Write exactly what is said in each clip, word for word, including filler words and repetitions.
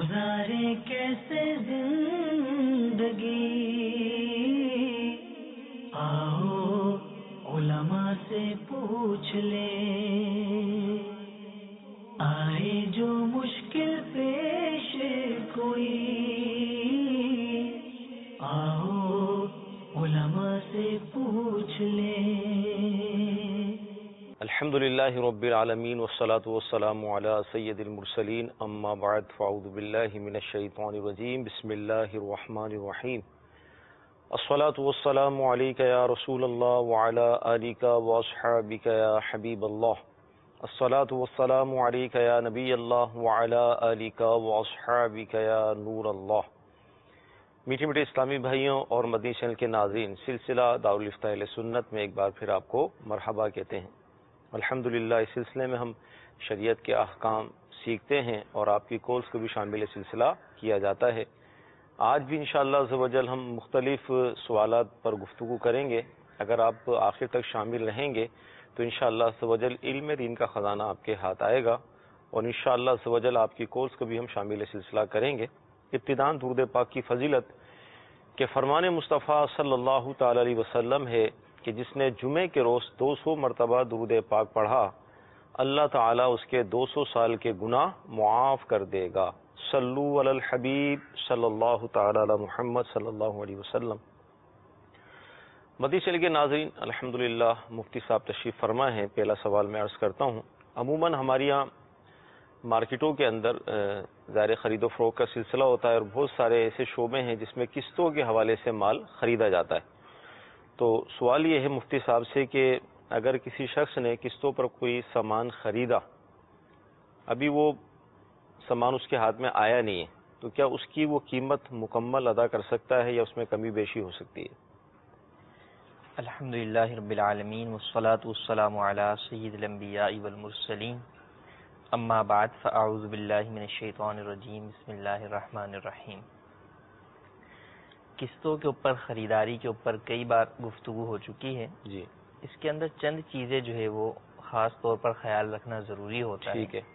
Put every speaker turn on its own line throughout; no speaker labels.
گزارے کیسے زندگی، آؤ علماء سے پوچھ لیں، آئے جو مشکل پیش کوئی، آؤ علماء سے پوچھ لیں۔
الحمد للہ رب العالمین والصلاة والسلام علی سید المرسلین، اما بعد فاعوذ باللہ من الشیطان الرجیم، بسم اللہ الرحمن الرحیم۔ الصلاة والسلام علیک یا رسول اللہ وعلی آلک واصحابک یا حبیب اللہ، الصلاة والسلام علیک یا نبی اللہ وعلی آلک واصحابک یا نور اللہ۔ میٹھے میٹھے اسلامی بھائیوں اور مدنی چینل کے ناظرین، سلسلہ دارالفتہ اہل سنت میں ایک بار پھر آپ کو مرحبا کہتے ہیں۔ الحمدللہ اس سلسلے میں ہم شریعت کے احکام سیکھتے ہیں اور آپ کی کالز کو بھی شامل سلسلہ کیا جاتا ہے۔ آج بھی انشاءاللہ عز و جل ہم مختلف سوالات پر گفتگو کریں گے۔ اگر آپ آخر تک شامل رہیں گے تو انشاءاللہ عز و جل علم دین کا خزانہ آپ کے ہاتھ آئے گا، اور انشاءاللہ عز و جل آپ کی کالز کو بھی ہم شامل سلسلہ کریں گے۔ ابتداءً درود پاک کی فضیلت کہ فرمان مصطفیٰ صلی اللہ تعالی علیہ وسلم ہے کہ جس نے جمعے کے روز دو سو مرتبہ درود پاک پڑھا، اللہ تعالیٰ اس کے دو سو سال کے گناہ معاف کر دے گا۔ صلو علی الحبیب صلی اللہ تعالی علی محمد صلی اللہ علیہ وسلم۔ مدنی چینل کے ناظرین، الحمدللہ مفتی صاحب تشریف فرما ہیں۔ پہلا سوال میں عرض کرتا ہوں، عموماً ہمارے یہاں مارکیٹوں کے اندر ظاہر خرید و فروخت کا سلسلہ ہوتا ہے، اور بہت سارے ایسے شعبے ہیں جس میں قسطوں کے حوالے سے مال خریدا جاتا ہے۔ تو سوال یہ ہے مفتی صاحب سے کہ اگر کسی شخص نے قسطوں پر کوئی سامان خریدا، ابھی وہ سامان اس کے ہاتھ میں آیا نہیں ہے، تو کیا اس کی وہ قیمت مکمل ادا کر سکتا ہے یا اس میں کمی بیشی ہو سکتی ہے؟
الحمدللہ رب العالمین والصلاة والسلام علی سید الانبیاء والمرسلین، اما بعد فاعوذ باللہ من الشیطان الرجیم، بسم اللہ الرحمن الرحیم۔ قسطوں کے اوپر، خریداری کے اوپر کئی بار گفتگو ہو چکی ہے
جی،
اس کے اندر چند چیزیں جو ہے وہ خاص طور پر خیال رکھنا ضروری ہوتا ہے۔
ٹھیک ہے۔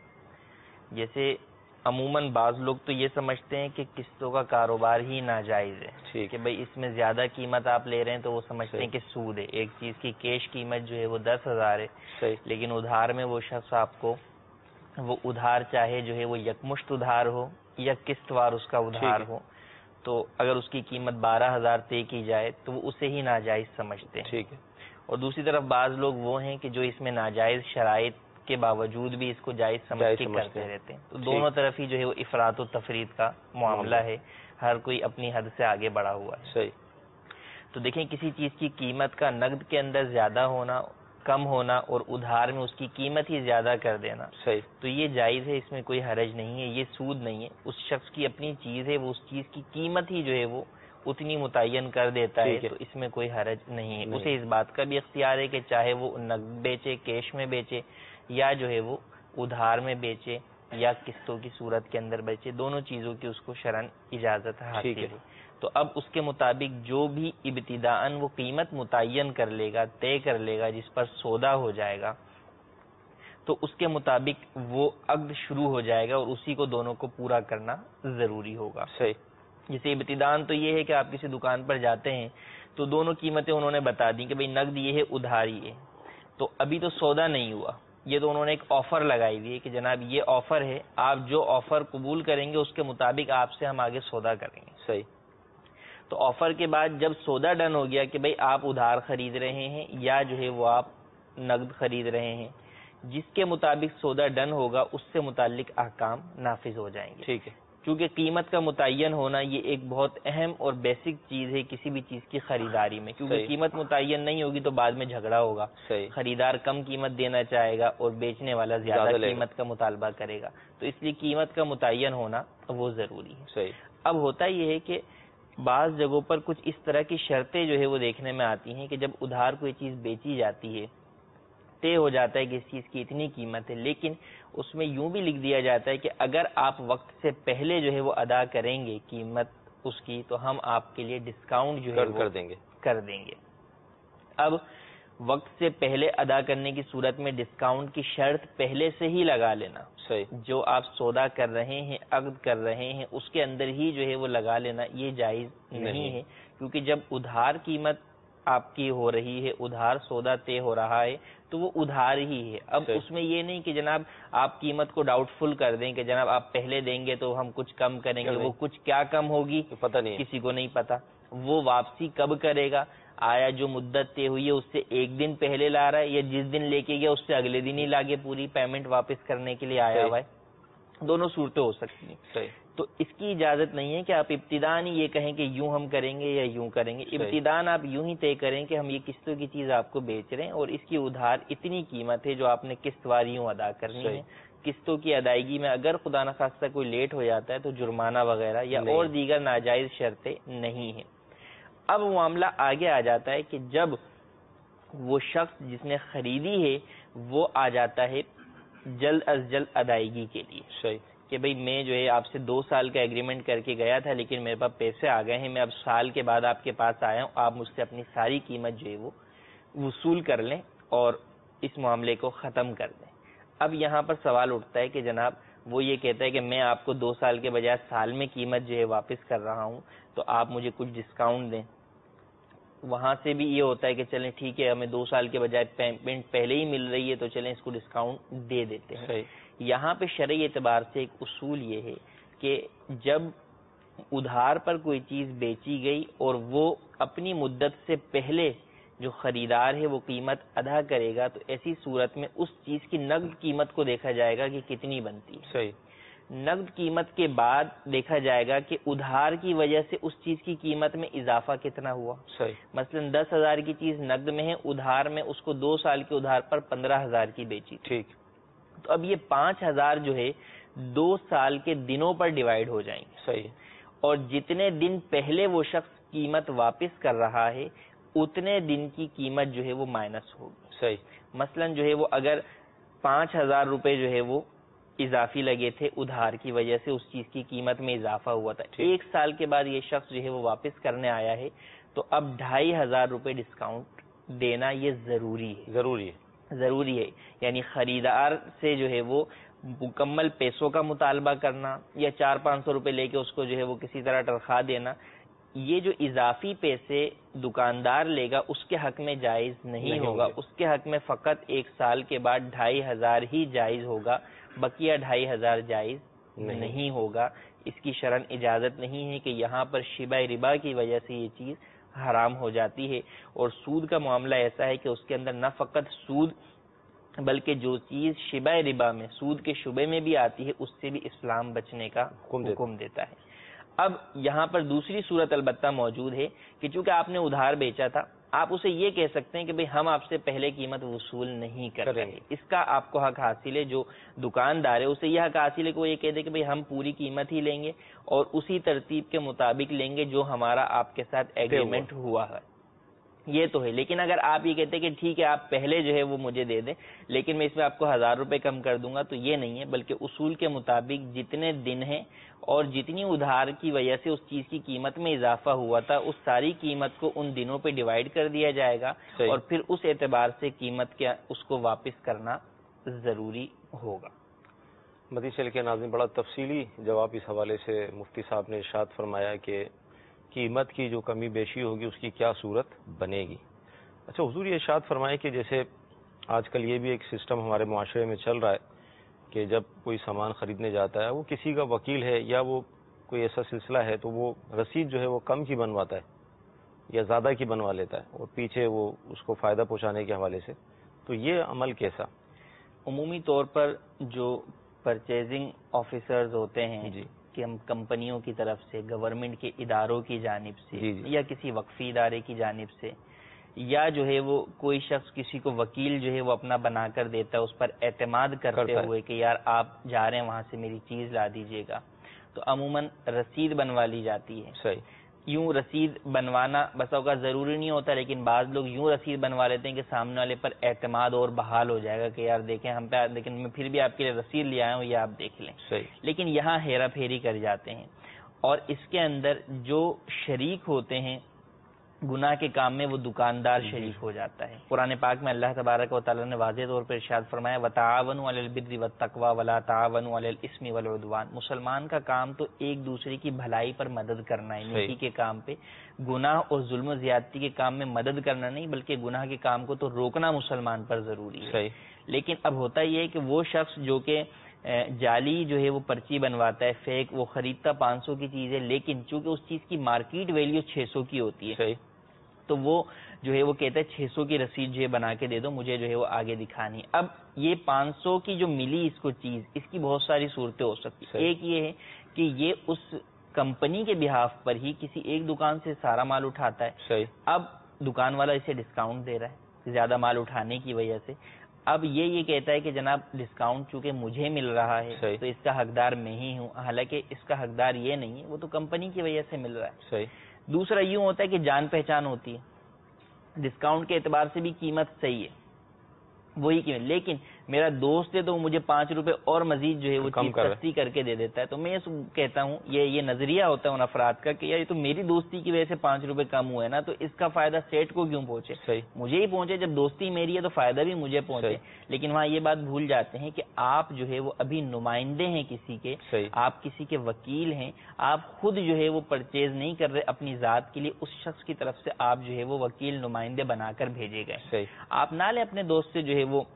جیسے عموماً بعض لوگ تو یہ سمجھتے ہیں کہ قسطوں کا کاروبار ہی ناجائز ہے،
ٹھیک
کہ بھئی اس میں زیادہ قیمت آپ لے رہے ہیں تو وہ سمجھتے ہیں کہ سود ہے۔ ایک چیز کی کیش قیمت جو ہے وہ دس ہزار ہے،
صحیح،
لیکن ادھار میں وہ شخص آپ کو وہ ادھار چاہے جو ہے وہ یکمشت ادھار ہو یا قسط وار اس کا ادھار ہو، تو اگر اس کی قیمت بارہ ہزار طے کی جائے تو وہ اسے ہی ناجائز سمجھتے ہیں۔
ٹھیک ہے۔
اور دوسری طرف بعض لوگ وہ ہیں کہ جو اس میں ناجائز شرائط کے باوجود بھی اس کو جائز سمجھ کے کرتے رہتے ہیں۔ تو دونوں طرف ہی جو ہے وہ افراط و تفرید کا معاملہ ہے، ہر کوئی اپنی حد سے آگے بڑھا ہوا ہے۔
صحیح۔
تو دیکھیں کسی چیز کی قیمت کا نقد کے اندر زیادہ ہونا، کم ہونا، اور ادھار میں اس کی قیمت ہی زیادہ کر دینا،
صحیح،
تو یہ جائز ہے، اس میں کوئی حرج نہیں ہے، یہ سود نہیں ہے۔ اس شخص کی اپنی چیز ہے، وہ اس چیز کی قیمت ہی جو ہے وہ اتنی متعین کر دیتا ہے، تو اس میں کوئی حرج نہیں ہے۔ اسے اس بات کا بھی اختیار ہے کہ چاہے وہ نقد بیچے، کیش میں بیچے، یا جو ہے وہ ادھار میں بیچے یا قسطوں کی صورت کے اندر بیچے، دونوں چیزوں کی اس کو شرعاً اجازت حاصل ہے۔ تو اب اس کے مطابق جو بھی ابتداءً وہ قیمت متعین کر لے گا، طے کر لے گا، جس پر سودا ہو جائے گا، تو اس کے مطابق وہ عقد شروع ہو جائے گا اور اسی کو دونوں کو پورا کرنا ضروری ہوگا۔
صحیح۔
جیسے ابتداءً تو یہ ہے کہ آپ کسی دکان پر جاتے ہیں تو دونوں قیمتیں انہوں نے بتا دی کہ بھئی نقد یہ ہے، ادھار یہ ہے، تو ابھی تو سودا نہیں ہوا، یہ تو انہوں نے ایک آفر لگائی ہوئی ہے کہ جناب یہ آفر ہے، آپ جو آفر قبول کریں گے اس کے مطابق آپ سے ہم آگے سودا کریں گے۔
صحیح۔
تو آفر کے بعد جب سودا ڈن ہو گیا کہ بھئی آپ ادھار خرید رہے ہیں یا جو ہے وہ آپ نقد خرید رہے ہیں، جس کے مطابق سودا ڈن ہوگا اس سے متعلق احکام نافذ ہو جائیں گے۔
ٹھیک ہے۔
چونکہ قیمت کا متعین ہونا یہ ایک بہت اہم اور بیسک چیز ہے کسی بھی چیز کی خریداری میں، کیونکہ قیمت متعین نہیں ہوگی تو بعد میں جھگڑا ہوگا، خریدار کم قیمت دینا چاہے گا اور بیچنے والا زیادہ قیمت کا مطالبہ کرے گا، تو اس لیے قیمت کا متعین ہونا وہ ضروری ہے۔
صحیح۔
اب ہوتا یہ ہے کہ بعض جگہوں پر کچھ اس طرح کی شرطیں جو ہے وہ دیکھنے میں آتی ہیں کہ جب ادھار کوئی چیز بیچی جاتی ہے، طے ہو جاتا ہے کہ اس چیز کی اتنی قیمت ہے، لیکن اس میں یوں بھی لکھ دیا جاتا ہے کہ اگر آپ وقت سے پہلے جو ہے وہ ادا کریں گے قیمت اس کی، تو ہم آپ کے لیے ڈسکاؤنٹ جو ہے
کر دیں گے
کر دیں گے۔ اب وقت سے پہلے ادا کرنے کی صورت میں ڈسکاؤنٹ کی شرط پہلے سے ہی لگا لینا.
صحیح.
جو آپ سودا کر رہے ہیں، عقد کر رہے ہیں، اس کے اندر ہی جو ہے وہ لگا لینا یہ جائز نہیں ہے، کیونکہ جب ادھار قیمت آپ کی ہو رہی ہے، ادھار سودا طے ہو رہا ہے تو وہ ادھار ہی ہے. اب اس میں یہ نہیں کہ جناب آپ قیمت کو ڈاؤٹ فل کر دیں کہ جناب آپ پہلے دیں گے تو ہم کچھ کم کریں گے. وہ کچھ کیا کم ہوگی
پتہ نہیں،
کسی کو نہیں پتا. وہ واپسی کب کرے گا؟ آیا جو مدت طے ہوئی ہے اس سے ایک دن پہلے لا رہا ہے، یا جس دن لے کے گیا اس سے اگلے دن ہی لاگے پوری پیمنٹ واپس کرنے کے لیے آیا ہوا ہے. دونوں صورتیں ہو سکتی ہیں.
صحیح.
تو اس کی اجازت نہیں ہے کہ آپ ابتداءً یہ کہیں کہ یوں ہم کریں گے یا یوں کریں گے. ابتداءً آپ یوں ہی طے کریں کہ ہم یہ قسطوں کی چیز آپ کو بیچ رہے ہیں اور اس کی ادھار اتنی قیمت ہے جو آپ نے قسط واری یوں ادا کرنی ہے. قسطوں کی ادائیگی میں اگر خدا نخواستہ کوئی لیٹ ہو جاتا ہے تو جرمانہ وغیرہ یا اور دیگر ناجائز شرطیں نہیں ہیں. اب معاملہ آگے آ جاتا ہے کہ جب وہ شخص جس نے خریدی ہے وہ آ جاتا ہے جلد از جلد ادائیگی کے لیے.
صحیح.
کہ بھئی میں جو ہے آپ سے دو سال کا ایگریمنٹ کر کے گیا تھا لیکن میرے پاس پیسے آ گئے ہیں، میں اب سال کے بعد آپ کے پاس آیا ہوں، آپ مجھ سے اپنی ساری قیمت جو ہے وہ وصول کر لیں اور اس معاملے کو ختم کر دیں. اب یہاں پر سوال اٹھتا ہے کہ جناب وہ یہ کہتا ہے کہ میں آپ کو دو سال کے بجائے سال میں قیمت جو ہے واپس کر رہا ہوں تو آپ مجھے کچھ ڈسکاؤنٹ دیں. وہاں سے بھی یہ ہوتا ہے کہ چلیں ٹھیک ہے ہمیں دو سال کے بجائے پیمنٹ پہلے ہی مل رہی ہے تو چلیں اس کو ڈسکاؤنٹ دے دیتے ہیں.
صحیح.
یہاں پہ شرعی اعتبار سے ایک اصول یہ ہے کہ جب ادھار پر کوئی چیز بیچی گئی اور وہ اپنی مدت سے پہلے جو خریدار ہے وہ قیمت ادا کرے گا تو ایسی صورت میں اس چیز کی نقد قیمت کو دیکھا جائے گا کہ کتنی بنتی ہے.
صحیح.
نقد قیمت کے بعد دیکھا جائے گا کہ ادھار کی وجہ سے اس چیز کی قیمت میں اضافہ کتنا ہوا.
صحیح.
مثلا دس ہزار کی چیز نقد میں ہے، ادھار میں اس کو دو سال کے ادھار پر پندرہ ہزار کی بیچی.
ٹھیک.
تو اب یہ پانچ ہزار جو ہے دو سال کے دنوں پر ڈیوائیڈ ہو جائیں گے.
صحیح.
اور جتنے دن پہلے وہ شخص قیمت واپس کر رہا ہے اتنے دن کی قیمت جو ہے وہ مائنس ہوگی.
صحیح.
مثلا جو ہے وہ اگر پانچ ہزار روپے جو ہے وہ اضافی لگے تھے ادھار کی وجہ سے اس چیز کی قیمت میں اضافہ ہوا تھا، ایک سال کے بعد یہ شخص جو ہے وہ واپس کرنے آیا ہے تو اب ڈھائی ہزار روپے ڈسکاؤنٹ دینا یہ ضروری ہے.
ضروری ہے.
ضروری ہے یعنی خریدار سے جو ہے وہ مکمل پیسوں کا مطالبہ کرنا یا چار پانچ سو روپے لے کے اس کو جو ہے وہ کسی طرح تنخواہ دینا، یہ جو اضافی پیسے دکاندار لے گا اس کے حق میں جائز نہیں ہوگا. اس کے حق میں فقط ایک سال کے بعد ڈھائی ہزار ہی جائز ہوگا، بقیہ ڈھائی ہزار جائز نہیں ہوگا. اس کی شرعاً اجازت نہیں ہے کہ یہاں پر شبہ ربا کی وجہ سے یہ چیز حرام ہو جاتی ہے. اور سود کا معاملہ ایسا ہے کہ اس کے اندر نہ فقط سود بلکہ جو چیز شبہ ربا میں سود کے شبے میں بھی آتی ہے اس سے بھی اسلام بچنے کا حکم دیتا ہے. اب یہاں پر دوسری صورت البتہ موجود ہے کہ چونکہ آپ نے ادھار بیچا تھا آپ اسے یہ کہہ سکتے ہیں کہ بھئی ہم آپ سے پہلے قیمت وصول نہیں کر رہے. اس کا آپ کو حق حاصل ہے. جو دکاندار ہے اسے یہ حق حاصل ہے کہ وہ یہ کہہ دے کہ بھئی ہم پوری قیمت ہی لیں گے اور اسی ترتیب کے مطابق لیں گے جو ہمارا آپ کے ساتھ ایگریمنٹ ہوا ہے. یہ تو ہے. لیکن اگر آپ یہ کہتے ہیں کہ ٹھیک ہے آپ پہلے جو ہے وہ مجھے دے دیں لیکن میں اس میں آپ کو ہزار روپے کم کر دوں گا، تو یہ نہیں ہے، بلکہ اصول کے مطابق جتنے دن ہیں اور جتنی ادھار کی وجہ سے اس چیز کی قیمت میں اضافہ ہوا تھا اس ساری قیمت کو ان دنوں پہ ڈیوائیڈ کر دیا جائے گا اور پھر اس اعتبار سے قیمت کے اس کو واپس کرنا ضروری ہوگا.
مدنی چینل کے ناظرین، بڑا تفصیلی جواب اس حوالے سے مفتی صاحب نے ارشاد فرمایا کہ قیمت کی جو کمی بیشی ہوگی اس کی کیا صورت بنے گی. اچھا حضور یہ ارشاد فرمائے کہ جیسے آج کل یہ بھی ایک سسٹم ہمارے معاشرے میں چل رہا ہے کہ جب کوئی سامان خریدنے جاتا ہے وہ کسی کا وکیل ہے یا وہ کوئی ایسا سلسلہ ہے تو وہ رسید جو ہے وہ کم کی بنواتا ہے یا زیادہ کی بنوا لیتا ہے اور پیچھے وہ اس کو فائدہ پہنچانے کے حوالے سے، تو یہ عمل کیسا؟
عمومی طور پر جو پرچیزنگ آفیسرز ہوتے ہیں
جی
کہ ہم کمپنیوں کی طرف سے، گورنمنٹ کے اداروں کی جانب سے
جی جی.
یا کسی وقفی ادارے کی جانب سے یا جو ہے وہ کوئی شخص کسی کو وکیل جو ہے وہ اپنا بنا کر دیتا ہے اس پر اعتماد کرتے ہوئے کہ یار آپ جا رہے ہیں وہاں سے میری چیز لا دیجیے گا، تو عموماً رسید بنوا لی جاتی ہے.
صحیح.
یوں رسید بنوانا بس اوقات ضروری نہیں ہوتا لیکن بعض لوگ یوں رسید بنوا لیتے ہیں کہ سامنے والے پر اعتماد اور بحال ہو جائے گا کہ یار دیکھیں ہم پہ، لیکن میں پھر بھی آپ کے لیے رسید لے آیا ہوں یہ آپ دیکھ لیں.
صحیح.
لیکن یہاں ہیرا پھیری کر جاتے ہیں اور اس کے اندر جو شریک ہوتے ہیں گناہ کے کام میں وہ دکاندار شریک ہو جاتا ہے۔ قرآن پاک میں اللہ تبارک و تعالیٰ نے واضح طور پر ارشاد فرمایا وَتَعَاوَنُوا عَلَى الْبِرِّ وَالتَّقْوَىٰ وَلَا تَعَاوَنُوا عَلَى الْإِثْمِ وَالْعُدْوَانِ۔ مسلمان کا کام تو ایک دوسرے کی بھلائی پر مدد کرنا ہے، نیکی کے کام پہ، گناہ اور ظلم و زیادتی کے کام میں مدد کرنا نہیں، بلکہ گناہ کے کام کو تو روکنا مسلمان پر ضروری ہے۔ لیکن اب ہوتا یہ ہے کہ وہ شخص جو کہ جعلی جو ہے وہ پرچی بنواتا ہے، فیک، وہ خریدتا پانچ سو کی چیز ہے، لیکن چونکہ اس چیز کی مارکیٹ ویلیو چھ سو کی ہوتی ہے، تو وہ جو ہے وہ کہتا ہے چھ سو کی رسید جو ہے بنا کے دے دو، مجھے جو ہے وہ آگے دکھانی۔ اب یہ پانچ سو کی جو ملی اس کو چیز، اس کی بہت ساری صورتیں ہو سکتی ہیں۔ ایک یہ ہے کہ یہ اس کمپنی کے بہاف پر ہی کسی ایک دکان سے سارا مال اٹھاتا ہے، اب دکان والا اسے ڈسکاؤنٹ دے رہا ہے زیادہ مال اٹھانے کی وجہ سے، اب یہ یہ کہتا ہے کہ جناب ڈسکاؤنٹ چونکہ مجھے مل رہا ہے تو اس کا حقدار میں ہی ہوں، حالانکہ اس کا حقدار یہ نہیں ہے، وہ تو کمپنی کی وجہ سے مل رہا ہے۔ دوسرا یوں ہوتا ہے کہ جان پہچان ہوتی ہے، ڈسکاؤنٹ کے اعتبار سے بھی قیمت صحیح ہے، وہی قیمت، لیکن میرا دوست ہے تو وہ مجھے پانچ روپے اور مزید جو ہے وہ چیز سستی کر کے دے دیتا ہے، تو میں کہتا ہوں یہ یہ نظریہ ہوتا ہے ان افراد کا کہ یار یہ تو میری دوستی کی وجہ سے پانچ روپے کم ہوئے نا، تو اس کا فائدہ سیٹ کو کیوں پہنچے، مجھے ہی پہنچے، جب دوستی میری ہے تو فائدہ بھی مجھے پہنچے۔ لیکن وہاں یہ بات بھول جاتے ہیں کہ آپ جو ہے وہ ابھی نمائندے ہیں کسی کے، آپ کسی کے وکیل ہیں، آپ خود جو ہے وہ پرچیز نہیں کر رہے اپنی ذات کے لیے، اس شخص کی طرف سے آپ جو ہے وہ وکیل نمائندے بنا کر بھیجے گئے، آپ نہ لیں اپنے دوست سے جو ہے وہ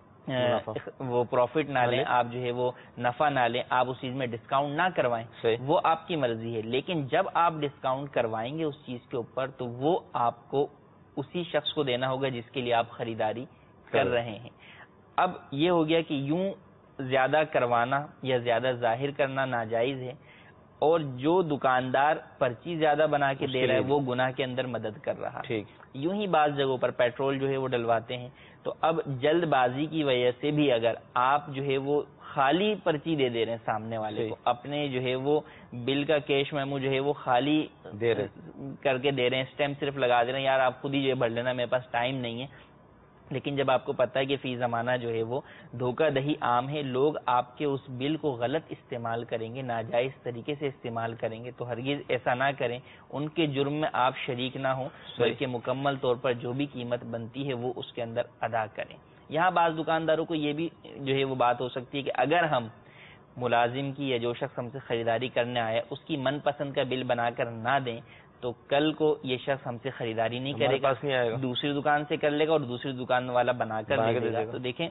وہ پروفٹ نہ لیں، آپ جو ہے وہ نفع نہ لیں، آپ اس چیز میں ڈسکاؤنٹ نہ کروائیں، وہ آپ کی مرضی ہے، لیکن جب آپ ڈسکاؤنٹ کروائیں گے اس چیز کے اوپر تو وہ آپ کو اسی شخص کو دینا ہوگا جس کے لیے آپ خریداری کر رہے ہیں۔ اب یہ ہو گیا کہ یوں زیادہ کروانا یا زیادہ ظاہر کرنا ناجائز ہے، اور جو دکاندار پرچی زیادہ بنا کے دے رہا ہے وہ گناہ کے اندر مدد کر رہا ہے۔ یوں ہی بعض جگہوں پر پیٹرول جو ہے وہ ڈلواتے ہیں، تو اب جلد بازی کی وجہ سے بھی اگر آپ جو ہے وہ خالی پرچی دے دے رہے ہیں سامنے والے کو، اپنے جو ہے وہ بل کا کیش میمو جو ہے وہ خالی دے رہے کر کے دے رہے ہیں، اسٹیمپ صرف لگا دے رہے ہیں، یار آپ خود ہی جو ہے بھر لینا، میرے پاس ٹائم نہیں ہے، لیکن جب آپ کو پتہ ہے کہ فی زمانہ جو ہے وہ دھوکہ دہی عام ہے، لوگ آپ کے اس بل کو غلط استعمال کریں گے، ناجائز طریقے سے استعمال کریں گے، تو ہرگز ایسا نہ کریں، ان کے جرم میں آپ شریک نہ ہوں، بلکہ مکمل طور پر جو بھی قیمت بنتی ہے وہ اس کے اندر ادا کریں۔ یہاں بعض دکانداروں کو یہ بھی جو ہے وہ بات ہو سکتی ہے کہ اگر ہم ملازم کی یا جو شخص ہم سے خریداری کرنے آیا اس کی من پسند کا بل بنا کر نہ دیں تو کل کو یہ شخص ہم سے خریداری نہیں کرے گا، دوسری دکان سے کر لے گا اور دوسری دکان والا بنا کر دے دے گا۔ تو دیکھیں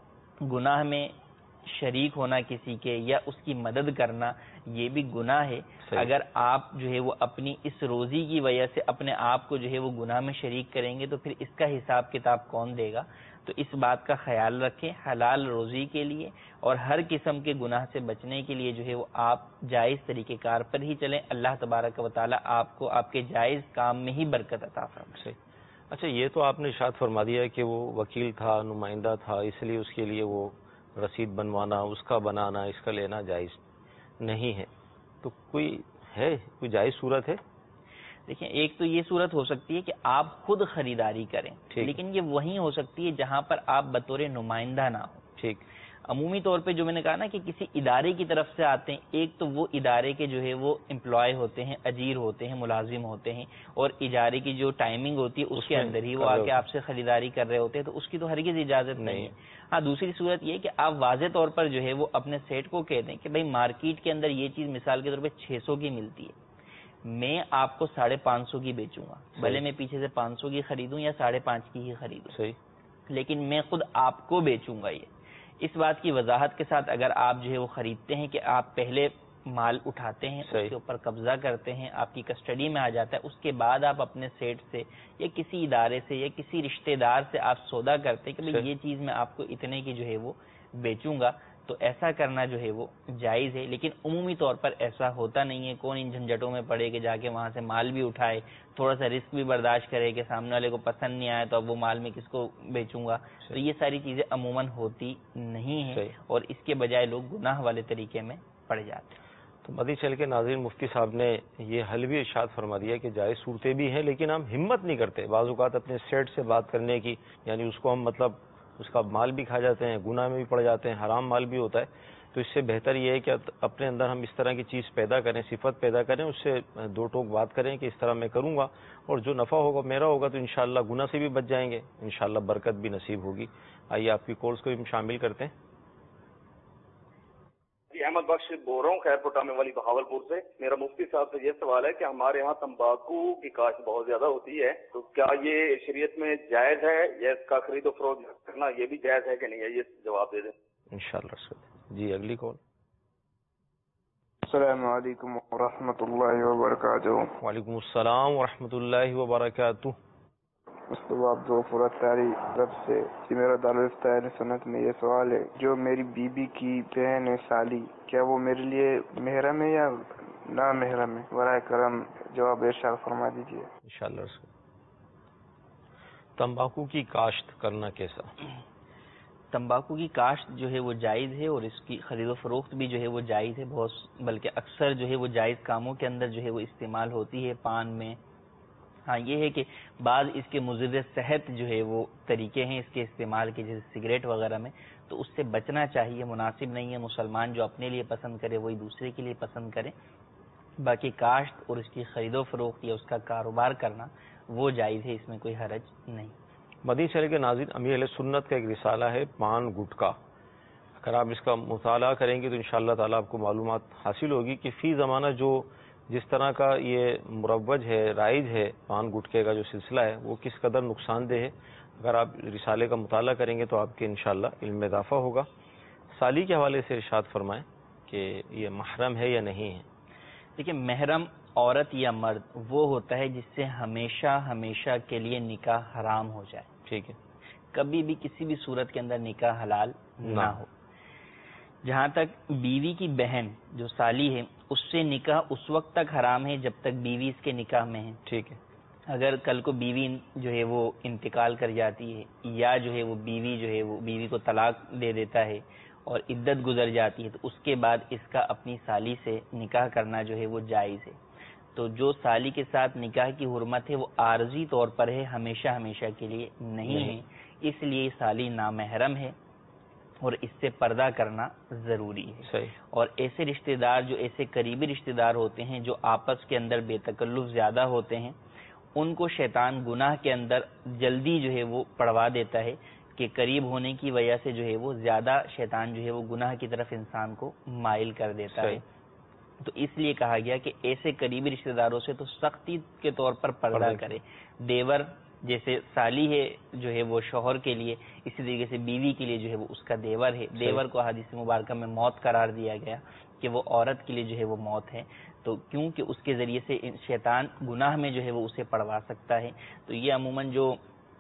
گناہ میں شریک ہونا کسی کے یا اس کی مدد کرنا یہ بھی گناہ ہے۔ اگر آپ جو ہے وہ اپنی اس روزی کی وجہ سے اپنے آپ کو جو ہے وہ گناہ میں شریک کریں گے تو پھر اس کا حساب کتاب کون دے گا؟ تو اس بات کا خیال رکھیں، حلال روزی کے لیے اور ہر قسم کے گناہ سے بچنے کے لیے جو ہے وہ آپ جائز طریقہ کار پر ہی چلیں، اللہ تبارک و تعالیٰ آپ کو آپ کے جائز کام میں ہی برکت عطا فرمائے۔
اچھا، یہ تو آپ نے ارشاد فرما دیا کہ وہ وکیل تھا، نمائندہ تھا، اس لیے اس کے لیے وہ رسید بنوانا، اس کا بنانا، اس کا لینا جائز نہیں ہے، تو کوئی ہے کوئی جائز صورت ہے؟
دیکھیں، ایک تو یہ صورت ہو سکتی ہے کہ آپ خود خریداری کریں، لیکن یہ وہیں ہو سکتی ہے جہاں پر آپ بطور نمائندہ نہ ہوں۔
ٹھیک،
عمومی طور پہ جو میں نے کہا نا کہ کسی ادارے کی طرف سے آتے ہیں، ایک تو وہ ادارے کے جو ہے وہ امپلائی ہوتے ہیں، اجیر ہوتے ہیں، ملازم ہوتے ہیں، اور اجارے کی جو ٹائمنگ ہوتی ہے اس کے اندر ہی وہ آ کے آپ سے خریداری کر رہے ہوتے ہیں، تو اس کی تو ہرگز اجازت نہیں ہے۔ ہاں، دوسری صورت یہ کہ آپ واضح طور پر جو ہے وہ اپنے سیٹ کو کہہ دیں کہ بھائی مارکیٹ کے اندر یہ چیز مثال کے طور پہ چھ سو کی ملتی ہے، میں آپ کو ساڑھے پانچ سو کی بیچوں گا، بھلے میں پیچھے سے پانچ سو کی خریدوں یا ساڑھے پانچ کی ہی خریدوں، لیکن میں خود آپ کو بیچوں گا۔ یہ اس بات کی وضاحت کے ساتھ اگر آپ جو ہے وہ خریدتے ہیں کہ آپ پہلے مال اٹھاتے ہیں، اس کے اوپر قبضہ کرتے ہیں، آپ کی کسٹڈی میں آ جاتا ہے، اس کے بعد آپ اپنے سیٹ سے یا کسی ادارے سے یا کسی رشتہ دار سے آپ سودا کرتے ہیں کہ بھئی یہ چیز میں آپ کو اتنے کی جو ہے وہ بیچوں گا، تو ایسا کرنا جو ہے وہ جائز ہے۔ لیکن عمومی طور پر ایسا ہوتا نہیں ہے، کون ان جھنجھٹوں میں پڑے کہ جا کے وہاں سے مال بھی اٹھائے، تھوڑا سا رسک بھی برداشت کرے کہ سامنے والے کو پسند نہیں آیا تو اب وہ مال میں کس کو بیچوں گا، تو یہ ساری چیزیں عموماً ہوتی نہیں ہیں، اور اس کے بجائے لوگ گناہ والے طریقے میں پڑ جاتے ہیں۔
تو مدی چل کے ناظرین، مفتی صاحب نے یہ حل بھی ارشاد فرما دیا کہ جائز صورتیں بھی ہیں، لیکن ہم ہمت نہیں کرتے بعض اوقات اپنے سیٹ سے بات کرنے کی، یعنی اس کو ہم مطلب اس کا مال بھی کھا جاتے ہیں، گناہ میں بھی پڑ جاتے ہیں، حرام مال بھی ہوتا ہے، تو اس سے بہتر یہ ہے کہ اپنے اندر ہم اس طرح کی چیز پیدا کریں، صفت پیدا کریں، اس سے دو ٹوک بات کریں کہ اس طرح میں کروں گا اور جو نفع ہوگا میرا ہوگا تو انشاءاللہ گناہ سے بھی بچ جائیں گے، انشاءاللہ برکت بھی نصیب ہوگی۔ آئیے آپ کی کالز کو بھی ہم شامل کرتے ہیں۔
جی احمد بخش بول رہا ہوں خیر پٹامے والی بہاولپور سے۔ میرا مفتی صاحب سے یہ سوال ہے کہ ہمارے یہاں تمباکو کی کاشت بہت زیادہ ہوتی ہے، تو کیا یہ شریعت میں جائز ہے یا اس کا خرید و فروخت کرنا یہ بھی جائز ہے کہ نہیں ہے؟ یہ جواب دے دیں
انشاءاللہ۔ جی اگلی کال۔
السلام علیکم ورحمۃ اللہ وبرکاتہ۔
وعلیکم السلام ورحمۃ اللہ وبرکاتہ۔
مصطفیٰ عبدالغفور اتاری طرف سے۔ جی میرا دارالفتہ اہل سنت میں یہ سوال ہے، جو میری بیوی کی بہن ہے سالی، کیا وہ میرے لیے محرم ہے یا نا محرم ہے؟ برائے کرم جواب ارشاد فرما دیجیے
انشاءاللہ۔ تمباکو کی کاشت کرنا کیسا؟
تمباکو کی کاشت جو ہے وہ جائز ہے اور اس کی خرید و فروخت بھی جو ہے وہ جائز ہے، بہت بلکہ اکثر جو ہے وہ جائز کاموں کے اندر جو ہے وہ استعمال ہوتی ہے پان میں۔ ہاں یہ ہے کہ بعض اس کے مضر صحت جو ہے وہ طریقے ہیں اس کے استعمال کے، جیسے سگریٹ وغیرہ میں، تو اس سے بچنا چاہیے، مناسب نہیں ہے۔ مسلمان جو اپنے لیے پسند کرے وہی دوسرے کے لیے پسند کرے۔ باقی کاشت اور اس کی خرید و فروخت یا اس کا کاروبار کرنا وہ جائز ہے، اس میں کوئی حرج نہیں۔
مدنی چینل کے ناظرین، امیر اہل سنت کا ایک رسالہ ہے پان گٹکا، اگر آپ اس کا مطالعہ کریں گے تو انشاءاللہ تعالیٰ آپ کو معلومات حاصل ہوگی کہ فی زمانہ جو جس طرح کا یہ مروج ہے، رائج ہے پان گٹکے کا جو سلسلہ ہے، وہ کس قدر نقصان دہ ہے۔ اگر آپ رسالے کا مطالعہ کریں گے تو آپ کے انشاءاللہ علم میں اضافہ ہوگا۔ سالی کے حوالے سے ارشاد فرمائیں کہ یہ محرم ہے یا نہیں ہے؟
دیکھیں، محرم عورت یا مرد وہ ہوتا ہے جس سے ہمیشہ ہمیشہ کے لیے نکاح حرام ہو جائے،
ٹھیک ہے،
کبھی بھی کسی بھی صورت کے اندر نکاح حلال نہ ہو۔ جہاں تک بیوی کی بہن جو سالی ہے، اس سے نکاح اس وقت تک حرام ہے جب تک بیوی اس کے نکاح میں ہے،
ٹھیک ہے۔
اگر کل کو بیوی جو ہے وہ انتقال کر جاتی ہے یا جو ہے وہ بیوی جو ہے وہ بیوی کو طلاق دے دیتا ہے اور عدت گزر جاتی ہے، تو اس کے بعد اس کا اپنی سالی سے نکاح کرنا جو ہے وہ جائز ہے۔ تو جو سالی کے ساتھ نکاح کی حرمت ہے وہ عارضی طور پر ہے، ہمیشہ ہمیشہ کے لیے نہیں ہے، اس لیے سالی نامحرم ہے اور اس سے پردہ کرنا ضروری ہے۔
صحیح۔
اور ایسے رشتہ دار جو ایسے قریبی رشتہ دار ہوتے ہیں جو آپس کے اندر بے تکلف زیادہ ہوتے ہیں، ان کو شیطان گناہ کے اندر جلدی جو ہے وہ پڑوا دیتا ہے کہ قریب ہونے کی وجہ سے جو ہے وہ زیادہ شیطان جو ہے وہ گناہ کی طرف انسان کو مائل کر دیتا ہے۔ تو اس لیے کہا گیا کہ ایسے قریبی رشتہ داروں سے تو سختی کے طور پر پردہ کرے۔ دیور جیسے سالی ہے جو ہے وہ شوہر کے لیے، اسی طریقے سے بیوی کے لیے جو ہے وہ اس کا دیور ہے۔ دیور کو حدیث مبارکہ میں موت قرار دیا گیا کہ وہ عورت کے لیے جو ہے وہ موت ہے، تو کیونکہ اس کے ذریعے سے شیطان گناہ میں جو ہے وہ اسے پڑوا سکتا ہے۔ تو یہ عموماً جو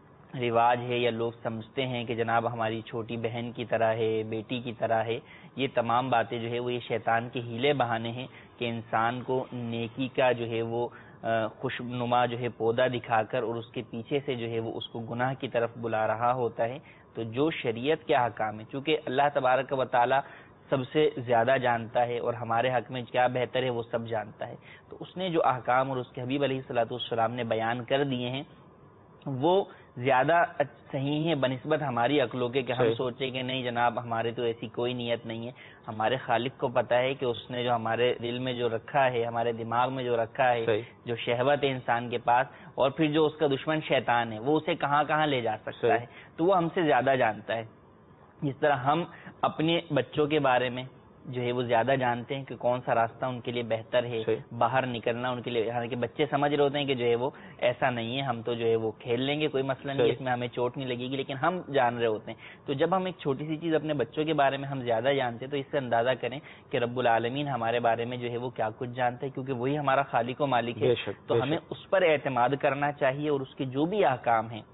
رواج ہے یا لوگ سمجھتے ہیں کہ جناب ہماری چھوٹی بہن کی طرح ہے، بیٹی کی طرح ہے، یہ تمام باتیں جو ہے وہ یہ شیطان کے ہیلے بہانے ہیں کہ انسان کو نیکی کا جو ہے وہ خوشنما جو ہے پودا دکھا کر اور اس کے پیچھے سے جو ہے وہ اس کو گناہ کی طرف بلا رہا ہوتا ہے۔ تو جو شریعت کے احکام ہے، چونکہ اللہ تبارک و تعالی سب سے زیادہ جانتا ہے اور ہمارے حق میں کیا بہتر ہے وہ سب جانتا ہے، تو اس نے جو احکام اور اس کے حبیب علیہ الصلوۃ والسلام نے بیان کر دیے ہیں وہ زیادہ صحیح ہیں بنسبت ہماری عقلوں کے، کہ ہم سوچیں کہ نہیں جناب ہمارے تو ایسی کوئی نیت نہیں ہے۔ ہمارے خالق کو پتہ ہے کہ اس نے جو ہمارے دل میں جو رکھا ہے، ہمارے دماغ میں جو رکھا ہے، جو شہوت ہے انسان کے پاس، اور پھر جو اس کا دشمن شیطان ہے وہ اسے کہاں کہاں لے جا سکتا ہے، تو وہ ہم سے زیادہ جانتا ہے۔ جس طرح ہم اپنے بچوں کے بارے میں جو ہے وہ زیادہ جانتے ہیں کہ کون سا راستہ ان کے لیے بہتر ہے، باہر نکلنا ان کے لیے، حالانکہ بچے سمجھ رہے ہوتے ہیں کہ جو ہے وہ ایسا نہیں ہے، ہم تو جو ہے وہ کھیل لیں گے، کوئی مسئلہ نہیں، اس میں ہمیں چوٹ نہیں لگے گی، لیکن ہم جان رہے ہوتے ہیں۔ تو جب ہم ایک چھوٹی سی چیز اپنے بچوں کے بارے میں ہم زیادہ جانتے ہیں تو اس سے اندازہ کریں کہ رب العالمین ہمارے بارے میں جو ہے وہ کیا کچھ جانتا ہے، کیونکہ وہی ہمارا خالق و مالک ہے۔ تو ہمیں اس پر اعتماد کرنا چاہیے اور اس کے جو بھی احکام ہیں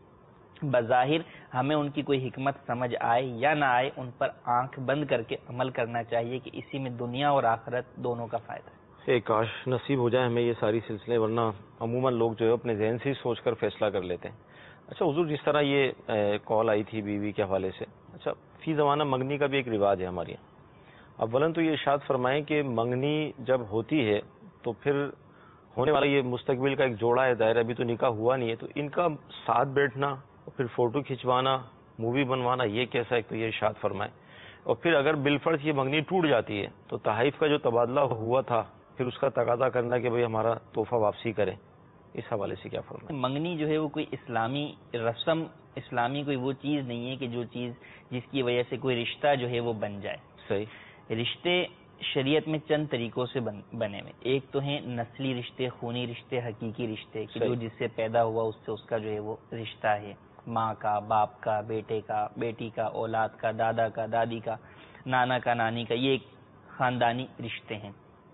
بظاہر ہمیں ان کی کوئی حکمت سمجھ آئے یا نہ آئے، ان پر آنکھ بند کر کے عمل کرنا چاہیے کہ اسی میں دنیا اور آخرت دونوں کا فائدہ ہے۔
ایک کاش نصیب ہو جائے ہمیں یہ ساری سلسلے، ورنہ عموماً لوگ جو ہے اپنے ذہن سے ہی سوچ کر فیصلہ کر لیتے ہیں۔ اچھا حضور، جس طرح یہ کال آئی تھی بیوی کے حوالے سے، اچھا فی زمانہ منگنی کا بھی ایک رواج ہے ہمارے یہاں۔ اولاً تو یہ ارشاد فرمائیں کہ منگنی جب ہوتی ہے تو پھر ہونے والا یہ مستقبل کا ایک جوڑا ہے، ظاہر ابھی تو نکاح ہوا نہیں ہے، تو ان کا ساتھ بیٹھنا، پھر فوٹو کھنچوانا، مووی بنوانا، یہ کیسا ہے؟ تو یہ ارشاد فرمائیں۔ اور پھر اگر بالفرض یہ منگنی ٹوٹ جاتی ہے تو تحائف کا جو تبادلہ ہوا تھا پھر اس کا تقاضا کرنا کہ بھئی ہمارا تحفہ واپسی کریں، اس حوالے سے کیا فرمائیں؟
منگنی جو ہے وہ کوئی اسلامی رسم، اسلامی کوئی وہ چیز نہیں ہے کہ جو چیز جس کی وجہ سے کوئی رشتہ جو ہے وہ بن جائے.
صحیح.
رشتے شریعت میں چند طریقوں سے بن بنے ہوئے. ایک تو ہیں نسلی رشتے، خونی رشتے، حقیقی رشتے کہ جو جس سے پیدا ہوا اس سے اس کا جو ہے وہ رشتہ ہے، ماں کا، باپ کا، بیٹے کا، بیٹی کا، اولاد کا، دادا کا، دادی کا، نانا کا، نانی کا، یہ ایک خاندانی رشتے ہیں.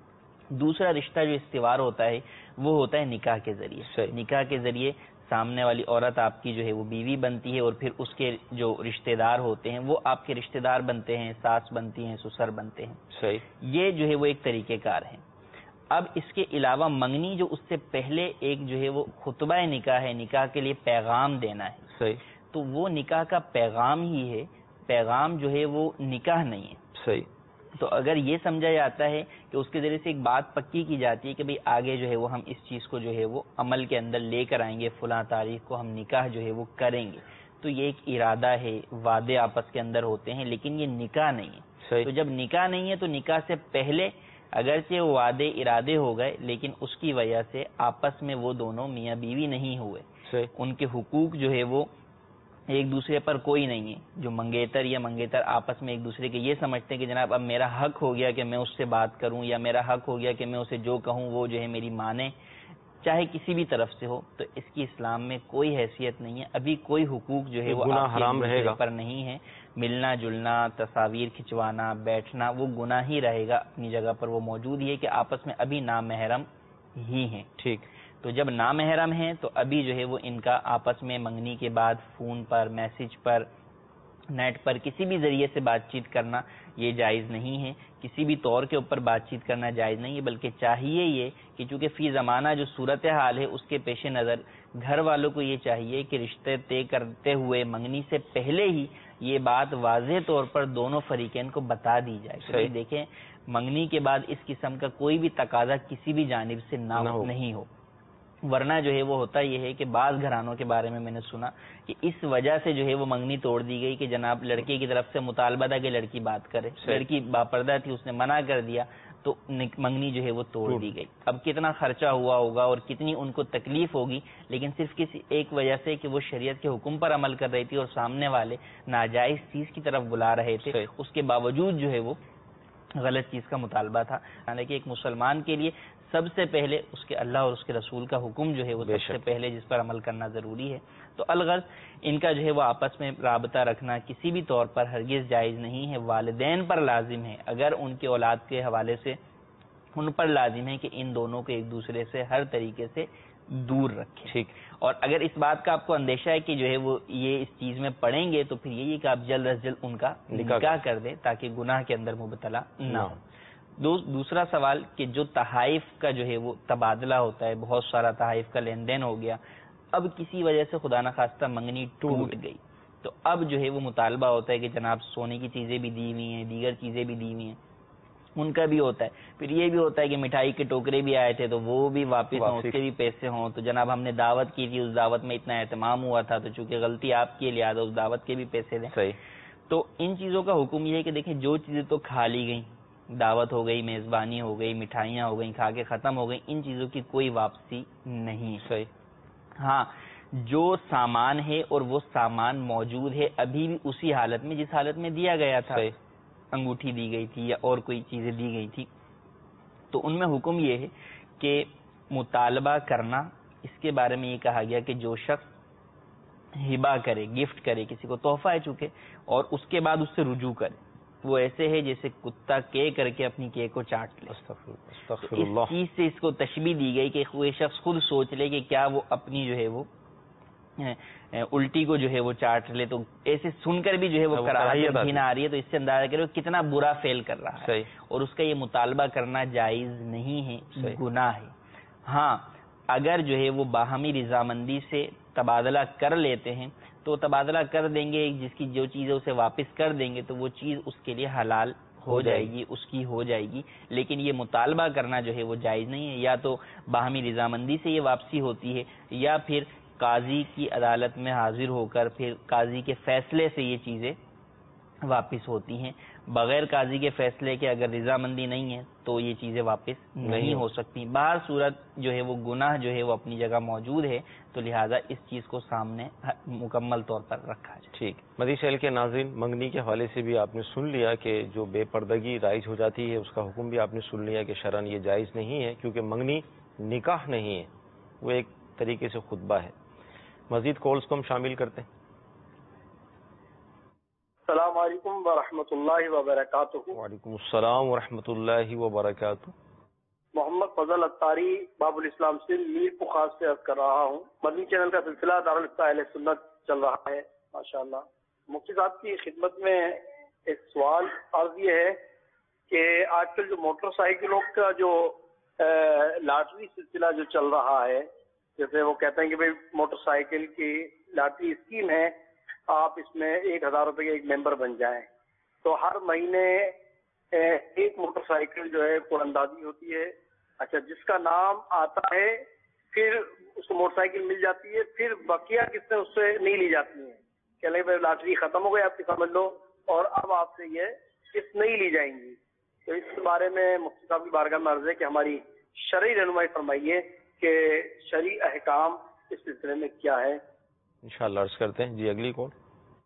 دوسرا رشتہ جو استوار ہوتا ہے وہ ہوتا ہے نکاح کے ذریعے. نکاح کے ذریعے سامنے والی عورت آپ کی جو ہے وہ بیوی بنتی ہے اور پھر اس کے جو رشتہ دار ہوتے ہیں وہ آپ کے رشتہ دار بنتے ہیں، ساس بنتی ہیں، سسر بنتے ہیں.
صحیح.
یہ جو ہے وہ ایک طریقہ کار ہے. اب اس کے علاوہ منگنی جو اس سے پہلے ایک جو ہے وہ خطبہ نکاح ہے، نکاح کے لیے پیغام دینا ہے.
صحیح.
تو وہ نکاح کا پیغام ہی ہے، پیغام جو ہے وہ نکاح نہیں ہے.
صحیح.
تو اگر یہ سمجھا جاتا ہے کہ اس کے ذریعے سے ایک بات پکی کی جاتی ہے کہ بھئی آگے جو ہے وہ ہم اس چیز کو جو ہے وہ عمل کے اندر لے کر آئیں گے، فلاں تاریخ کو ہم نکاح جو ہے وہ کریں گے، تو یہ ایک ارادہ ہے، وعدے آپس کے اندر ہوتے ہیں، لیکن یہ نکاح نہیں ہے.
صحیح.
تو جب نکاح نہیں ہے تو نکاح سے پہلے اگرچہ وعدے ارادے ہو گئے لیکن اس کی وجہ سے آپس میں وہ دونوں میاں بیوی نہیں ہوئے.
صحیح.
ان کے حقوق جو ہے وہ ایک دوسرے پر کوئی نہیں ہے. جو منگیتر یا منگیتر آپس میں ایک دوسرے کے یہ سمجھتے ہیں کہ جناب اب میرا حق ہو گیا کہ میں اس سے بات کروں، یا میرا حق ہو گیا کہ میں اسے جو کہوں وہ جو ہے میری مانے، چاہے کسی بھی طرف سے ہو، تو اس کی اسلام میں کوئی حیثیت نہیں ہے. ابھی کوئی حقوق جو ہے وہ
گناہ حرام رہے گا
پر نہیں ہے. ملنا جلنا، تصاویر کھنچوانا، بیٹھنا وہ گناہ ہی رہے گا، اپنی جگہ پر وہ موجود ہی ہے کہ آپس میں ابھی نامحرم ہی ہیں.
ٹھیک.
تو جب نامحرم ہیں تو ابھی جو ہے وہ ان کا آپس میں منگنی کے بعد فون پر، میسج پر، نیٹ پر کسی بھی ذریعے سے بات چیت کرنا یہ جائز نہیں ہے. کسی بھی طور کے اوپر بات چیت کرنا جائز نہیں ہے، بلکہ چاہیے یہ کہ چونکہ فی زمانہ جو صورتحال ہے اس کے پیش نظر گھر والوں کو یہ چاہیے کہ رشتے طے کرتے ہوئے منگنی سے پہلے ہی یہ بات واضح طور پر دونوں فریقین کو بتا دی جائے کہ دیکھیں منگنی کے بعد اس قسم کا کوئی بھی تقاضا کسی بھی جانب سے نہ ہو. نہیں ہو. ورنہ جو ہے وہ ہوتا یہ ہے کہ بعض گھرانوں کے بارے میں میں نے سنا کہ اس وجہ سے جو ہے وہ منگنی توڑ دی گئی کہ جناب لڑکے کی طرف سے مطالبہ تھا کہ لڑکی بات کرے، لڑکی باپردہ تھی، اس نے منع کر دیا تو منگنی جو ہے وہ توڑ دی گئی. اب کتنا خرچہ ہوا ہوگا اور کتنی ان کو تکلیف ہوگی، لیکن صرف کسی ایک وجہ سے کہ وہ شریعت کے حکم پر عمل کر رہی تھی اور سامنے والے ناجائز چیز کی طرف بلا رہے تھے، اس کے باوجود جو ہے وہ غلط چیز کا مطالبہ تھا. حالانکہ ایک مسلمان کے لیے سب سے پہلے اس کے اللہ اور اس کے رسول کا حکم جو ہے وہ سب سے پہلے جس پر عمل کرنا ضروری ہے. تو الغرض ان کا جو ہے وہ آپس میں رابطہ رکھنا کسی بھی طور پر ہرگز جائز نہیں ہے. والدین پر لازم ہے، اگر ان کے اولاد کے حوالے سے ان پر لازم ہے کہ ان دونوں کو ایک دوسرے سے ہر طریقے سے دور رکھیں. ٹھیک. اور اگر اس بات کا آپ کو اندیشہ ہے کہ جو ہے وہ یہ اس چیز میں پڑیں گے تو پھر یہی کہ آپ جلد از جلد ان کا نکاح کر دیں تاکہ گناہ کے اندر مبتلا نہ ہو. دوسرا سوال کہ جو تحائف کا جو ہے وہ تبادلہ ہوتا ہے، بہت سارا تحائف کا لین دین ہو گیا، اب کسی وجہ سے خدا نخواستہ منگنی ٹوٹ گئی تو اب جو ہے وہ مطالبہ ہوتا ہے کہ جناب سونے کی چیزیں بھی دی ہوئی ہیں، دیگر چیزیں بھی دی ہوئی ہیں، ان کا بھی ہوتا ہے. پھر یہ بھی ہوتا ہے کہ مٹھائی کے ٹوکرے بھی آئے تھے تو وہ بھی واپس ہوں، اس کے بھی پیسے ہوں. تو جناب ہم نے دعوت کی تھی، اس دعوت میں اتنا اہتمام ہوا تھا تو چونکہ غلطی آپ کی لہٰذا اس دعوت کے بھی پیسے دیں. صحیح. تو ان چیزوں کا حکم یہ ہے کہ دیکھیں جو چیزیں تو کھا لی گئیں، دعوت ہو گئی، میزبانی ہو گئی، مٹھائیاں ہو گئیں، کھا کے ختم ہو گئی، ان چیزوں کی کوئی واپسی نہیں. صحیح. ہاں جو سامان ہے اور وہ سامان موجود ہے ابھی بھی اسی حالت میں جس حالت میں دیا گیا تھا، انگوٹھی دی گئی تھی یا اور کوئی چیزیں دی گئی تھی، تو ان میں حکم یہ ہے کہ مطالبہ کرنا. اس کے بارے میں یہ کہا گیا کہ جو شخص ہبہ کرے، گفٹ کرے، کسی کو تحفہ ہے چونکہ، اور اس کے بعد اس سے رجوع کرے، وہ ایسے ہے جیسے کتا کے کر کے اپنی کے کو چاٹ لے. استغفر اللہ. اس چیز سے اس کو تشبیہ دی گئی کہ وہ شخص خود سوچ لے کہ کیا وہ اپنی جو ہے وہ الٹی کو جو ہے وہ چاٹ لے، تو ایسے سن کر بھی جو ہے وہ کراہت گھن آ رہی ہے، تو اس سے اندازہ کرے کتنا برا فیل کر رہا ہے. اور اس کا یہ مطالبہ کرنا جائز نہیں ہے، گناہ ہے. ہاں اگر جو ہے وہ باہمی رضامندی سے تبادلہ کر لیتے ہیں تو تبادلہ کر دیں گے، جس کی جو چیز ہے اسے واپس کر دیں گے تو وہ چیز اس کے لیے حلال ہو جائے گی، اس کی ہو جائے گی. لیکن یہ مطالبہ کرنا جو ہے وہ جائز نہیں ہے. یا تو باہمی رضامندی سے یہ واپسی ہوتی ہے یا پھر قاضی کی عدالت میں حاضر ہو کر پھر قاضی کے فیصلے سے یہ چیزیں واپس ہوتی ہیں. بغیر قاضی کے فیصلے کے اگر رضامندی نہیں ہے تو یہ چیزیں واپس نہیں ہو سکتی. باہر صورت جو ہے وہ گناہ جو ہے وہ اپنی جگہ موجود ہے, تو لہٰذا اس چیز کو سامنے مکمل طور پر رکھا جائے.
ٹھیک. مدنی چینل کے ناظرین, منگنی کے حوالے سے بھی آپ نے سن لیا کہ جو بے پردگی رائج ہو جاتی ہے اس کا حکم بھی آپ نے سن لیا کہ شرعاً یہ جائز نہیں ہے, کیونکہ منگنی نکاح نہیں ہے, وہ ایک طریقے سے خطبہ ہے. مزید کالز کو ہم شامل کرتے ہیں.
السلام علیکم ورحمۃ اللہ وبرکاتہ.
وعلیکم السلام ورحمۃ اللہ وبرکاتہ.
محمد فضل اتاری باب الاسلام سے میر پخاس سے عرض کر رہا ہوں. مدنی چینل کا سلسلہ دارالفتہ اہل سنت چل رہا ہے ماشاءاللہ. مفتی صاحب کی خدمت میں ایک سوال عرض یہ ہے کہ آج کل جو موٹر سائیکلوں کا جو لاٹری سلسلہ جو چل رہا ہے, جیسے وہ کہتے ہیں کہ بھئی موٹر سائیکل کی لاٹری اسکیم ہے, آپ اس میں ایک ہزار روپے کے ایک ممبر بن جائیں, تو ہر مہینے ایک موٹر سائیکل جو ہے قرعہ اندازی ہوتی ہے. اچھا, جس کا نام آتا ہے پھر اس کو موٹر سائیکل مل جاتی ہے, پھر بقیہ قسطیں اس سے نہیں لی جاتی ہیں. کہ لیں بھائی لاٹری ختم ہو گئی آپ کی سمجھ لو, اور اب آپ سے یہ قسط نہیں لی جائیں گی. تو اس بارے میں مفتی صاحب کی بارگاہ میں عرض ہے کہ ہماری شرعی رہنمائی فرمائیے کہ شرعی احکام اس سلسلے میں کیا ہے.
انشاءاللہ عرض کرتے ہیں. جی اگلی کال.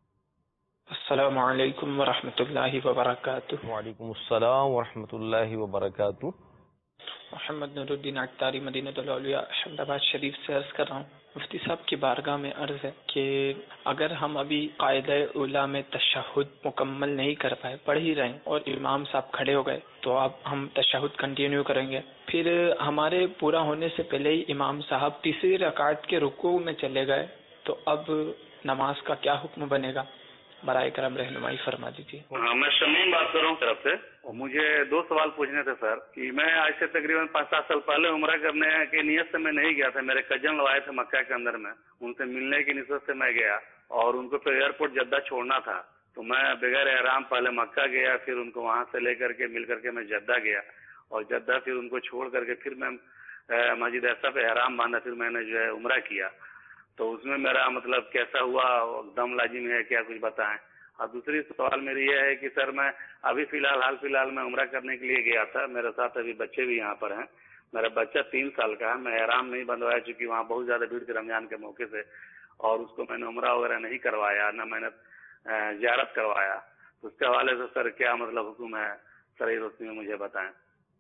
السلام علیکم ورحمۃ اللہ وبرکاتہ.
وعلیکم السلام ورحمۃ اللہ وبرکاتہ.
محمد نور الدین اختاری مدینہ الاولیاء احمد آباد شریف سے عرض کر رہا ہوں. مفتی صاحب کی بارگاہ میں عرض ہے کہ اگر ہم ابھی قاعدہ اولیٰ میں تشہد مکمل نہیں کر پائے, پڑھ ہی رہے اور امام صاحب کھڑے ہو گئے, تو اب ہم تشہد کنٹینیو کریں گے. پھر ہمارے پورا ہونے سے پہلے ہی امام صاحب تیسری رکعت کے رکوع میں چلے گئے, تو اب نماز کا کیا حکم بنے گا؟ برائے کرم رہنمائی فرما دیجیے.
ہاں, میں شمیم بات کر رہا ہوں طرف سے. مجھے دو سوال پوچھنے تھے سر. کہ میں آج سے تقریباً پانچ سات سال پہلے عمرہ کرنے کی نیت سے میں نہیں گیا تھا. میرے کزن لوگ آئے تھے مکہ کے اندر میں, ان سے ملنے کی نسبت سے میں گیا, اور ان کو پھر ایئرپورٹ جدہ چھوڑنا تھا. تو میں بغیر احرام پہلے مکہ گیا, پھر ان کو وہاں سے لے کر کے مل کر کے میں جدہ گیا, اور جدہ پھر ان کو چھوڑ کر کے پھر میں مسجد ایسا پہ احرام باندھا, پھر میں نے جو ہے عمرہ کیا. تو اس میں میرا مطلب کیسا ہوا, دم لازم ہے کیا, کچھ بتائیں. اور دوسری سوال میری یہ ہے کہ سر میں ابھی فی الحال حال فی الحال میں عمرہ کرنے کے لیے گیا تھا. میرے ساتھ ابھی بچے بھی یہاں پر ہیں. میرا بچہ تین سال کا ہے. میں احرام نہیں بندھوایا چونکہ وہاں بہت زیادہ بھیڑ تھی رمضان کے موقع سے, اور اس کو میں نے عمرہ وغیرہ نہیں کروایا, نہ میں نے زیارت کروایا. تو اس کے حوالے سے سر کیا مطلب حکم ہے صحیح روشنی میں مجھے بتائیں.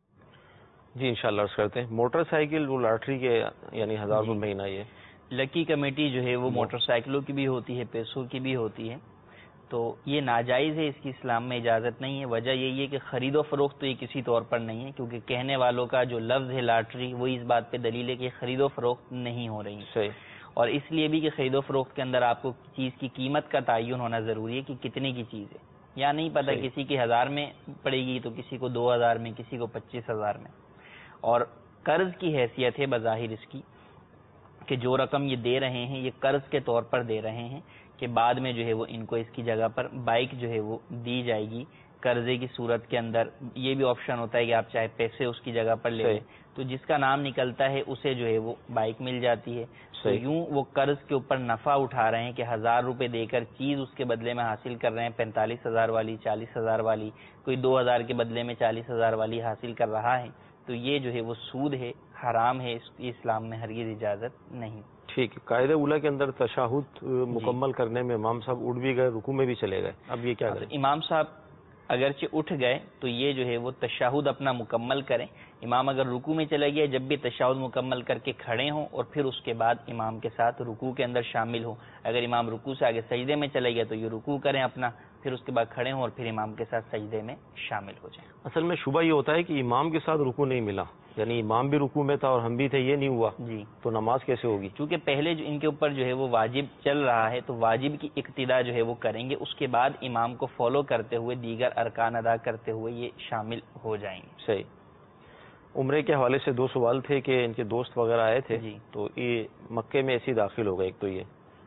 جی انشاءاللہ عرض کرتے ہیں. موٹر سائیکل وہ لاٹری کے یعنی ہزار روپے مہینہ, یہ
لکی کمیٹی جو ہے وہ موٹر سائیکلوں کی بھی ہوتی ہے, پیسوں کی بھی ہوتی ہے, تو یہ ناجائز ہے, اس کی اسلام میں اجازت نہیں ہے. وجہ یہی ہے کہ خرید و فروخت تو یہ کسی طور پر نہیں ہے, کیونکہ کہنے والوں کا جو لفظ ہے لاٹری, وہ اس بات پہ دلیل ہے کہ خرید و فروخت نہیں ہو رہی.
صحیح.
اور اس لیے بھی کہ خرید و فروخت کے اندر آپ کو چیز کی قیمت کا تعین ہونا ضروری ہے کہ کتنے کی چیز ہے. یا نہیں پتہ کسی کی ہزار میں پڑے گی تو کسی کو دو ہزار میں, کسی کو پچیس ہزار میں. اور قرض کی حیثیت ہے بظاہر اس کی کہ جو رقم یہ دے رہے ہیں یہ قرض کے طور پر دے رہے ہیں, کہ بعد میں جو ہے وہ ان کو اس کی جگہ پر بائک جو ہے وہ دی جائے گی قرضے کی صورت کے اندر. یہ بھی آپشن ہوتا ہے کہ آپ چاہے پیسے اس کی جگہ پر لے لیں, تو جس کا نام نکلتا ہے اسے جو ہے وہ بائک مل جاتی ہے. تو یوں وہ قرض کے اوپر نفع اٹھا رہے ہیں کہ ہزار روپے دے کر چیز اس کے بدلے میں حاصل کر رہے ہیں پینتالیس ہزار والی, چالیس ہزار والی, کوئی دو ہزار کے بدلے میں چالیس ہزار والی حاصل کر رہا ہے. تو یہ جو ہے وہ سود ہے, حرام ہے, اس کی اسلام میں ہرگز اجازت نہیں.
ٹھیک ہے. قاعدہ اولیٰ کے اندر تشہد مکمل کرنے میں امام صاحب اٹھ بھی گئے, رکوع میں بھی چلے گئے, اب یہ کیا کریں؟
امام صاحب اگرچہ اٹھ گئے تو یہ جو ہے وہ تشہد اپنا مکمل کریں. امام اگر رکوع میں چلے گئے, جب بھی تشہد مکمل کر کے کھڑے ہوں اور پھر اس کے بعد امام کے ساتھ رکوع کے اندر شامل ہوں. اگر امام رکوع سے آگے سجدے میں چلے گئے تو یہ رکوع کریں اپنا, پھر اس کے بعد کھڑے ہوں اور پھر امام کے ساتھ سجدے میں شامل ہو جائیں.
اصل میں شبہ یہ ہوتا ہے کہ امام کے ساتھ رکوع نہیں ملا, یعنی امام بھی رکوع میں تھا اور ہم بھی تھے, یہ نہیں ہوا
جی,
تو نماز کیسے ہوگی؟
چونکہ پہلے جو ان کے اوپر جو ہے وہ واجب چل رہا ہے تو واجب کی اقتدا جو ہے وہ کریں گے, اس کے بعد امام کو فالو کرتے ہوئے دیگر ارکان ادا کرتے ہوئے یہ شامل ہو جائیں گے.
صحیح. عمرے کے حوالے سے دو سوال تھے کہ ان کے دوست وغیرہ آئے تھے,
جی,
تو یہ مکے میں ایسی داخل ہو گئے. ایک تو یہ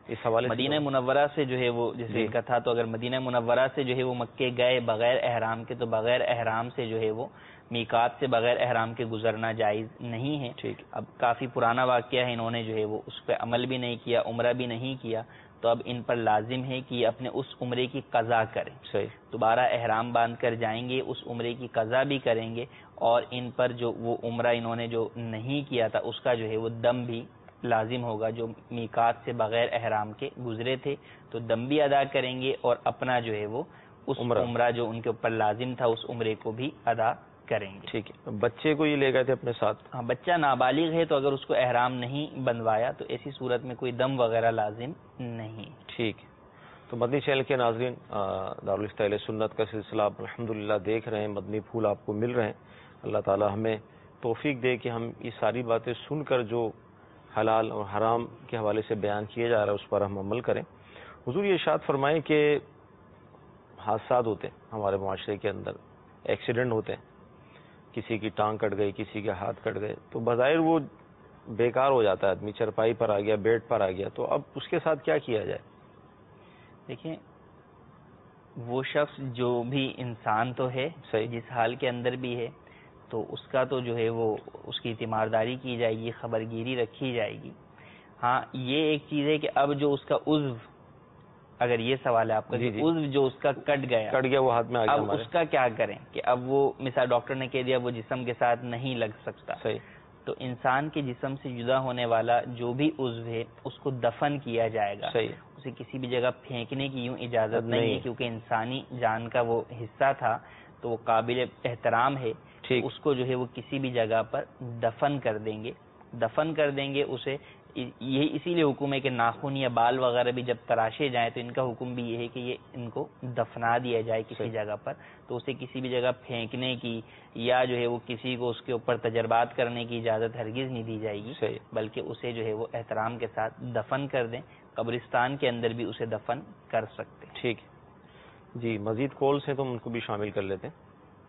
اس حوالے سے
مدینہ منورہ سے جو ہے وہ جیسے کا تھا، تو اگر مدینہ منورہ سے جو ہے وہ مکے گئے بغیر احرام کے، تو بغیر احرام سے جو ہے وہ میقات سے بغیر احرام کے گزرنا جائز نہیں ہے.
ٹھیک.
اب کافی پرانا واقعہ ہے، انہوں نے جو ہے وہ اس پہ عمل بھی نہیں کیا، عمرہ بھی نہیں کیا، تو اب ان پر لازم ہے کہ یہ اپنے اس عمرے کی قضا کریں.
صحیح.
دوبارہ احرام باندھ کر جائیں گے، اس عمرے کی قضا بھی کریں گے، اور ان پر جو وہ عمرہ انہوں نے جو نہیں کیا تھا اس کا جو ہے وہ دم بھی لازم ہوگا. جو میقات سے بغیر احرام کے گزرے تھے تو دم بھی ادا کریں گے، اور اپنا جو ہے وہ اس
عمرہ,
عمرہ جو ان کے اوپر لازم تھا اس عمرے کو بھی ادا کریں گے.
ٹھیک ہے. بچے کو یہ لے گئے تھے اپنے ساتھ؟
ہاں، بچہ نابالغ ہے تو اگر اس کو احرام نہیں بندوایا تو ایسی صورت میں کوئی دم وغیرہ لازم نہیں.
ٹھیک ہے. تو مدنی چینل کے ناظرین، دارالفتہ اہل سنت کا سلسلہ آپ الحمدللہ دیکھ رہے ہیں، مدنی پھول آپ کو مل رہے ہیں. اللہ تعالی ہمیں توفیق دے کہ ہم یہ ساری باتیں سن کر جو حلال اور حرام کے حوالے سے بیان کیا جا رہا ہے اس پر ہم عمل کریں. حضور یہ ارشاد فرمائیں کہ حادثات ہوتے ہیں ہمارے معاشرے کے اندر، ایکسیڈنٹ ہوتے ہیں، کسی کی ٹانگ کٹ گئی، کسی کے ہاتھ کٹ گئے، تو بظاہر وہ بیکار ہو جاتا ہے، آدمی چرپائی پر آ گیا، بیڈ پر آ گیا، تو اب اس کے ساتھ کیا کیا جائے؟
دیکھیں، وہ شخص جو بھی انسان تو ہے،
صحیح،
جس حال کے اندر بھی ہے، تو اس کا تو جو ہے وہ اس کی تیمارداری کی جائے گی، خبرگیری رکھی جائے گی. ہاں، یہ ایک چیز ہے کہ اب جو اس کا عضو، اگر یہ سوال ہے آپ کا،
جی جی.
عضو جو اس کا کٹ گیا
کٹ گیا وہ ہاتھ میں آ گیا
اب
ہمارے،
اس کا کیا کریں کہ اب وہ مثال ڈاکٹر نے کہہ دیا وہ جسم کے ساتھ نہیں لگ سکتا.
صحیح.
تو انسان کے جسم سے جدا ہونے والا جو بھی عضو ہے اس کو دفن کیا جائے گا.
صحیح.
اسے کسی بھی جگہ پھینکنے کی یوں اجازت
نہیں
نہیں ہے، کیونکہ انسانی جان کا وہ حصہ تھا تو وہ قابل احترام ہے. اس کو جو ہے وہ کسی بھی جگہ پر دفن کر دیں گے دفن کر دیں گے اسے. یہی اسی لیے حکم ہے کہ ناخن یا بال وغیرہ بھی جب تراشے جائیں تو ان کا حکم بھی یہ ہے کہ یہ ان کو دفنا دیا جائے کسی جگہ پر. تو اسے کسی بھی جگہ پھینکنے کی یا جو ہے وہ کسی کو اس کے اوپر تجربات کرنے کی اجازت ہرگز نہیں دی جائے گی، بلکہ اسے جو ہے وہ احترام کے ساتھ دفن کر دیں. قبرستان کے اندر بھی اسے دفن کر سکتے.
ٹھیک ہے جی. مزید کالز ہیں تو ہم ان کو بھی شامل کر لیتے ہیں.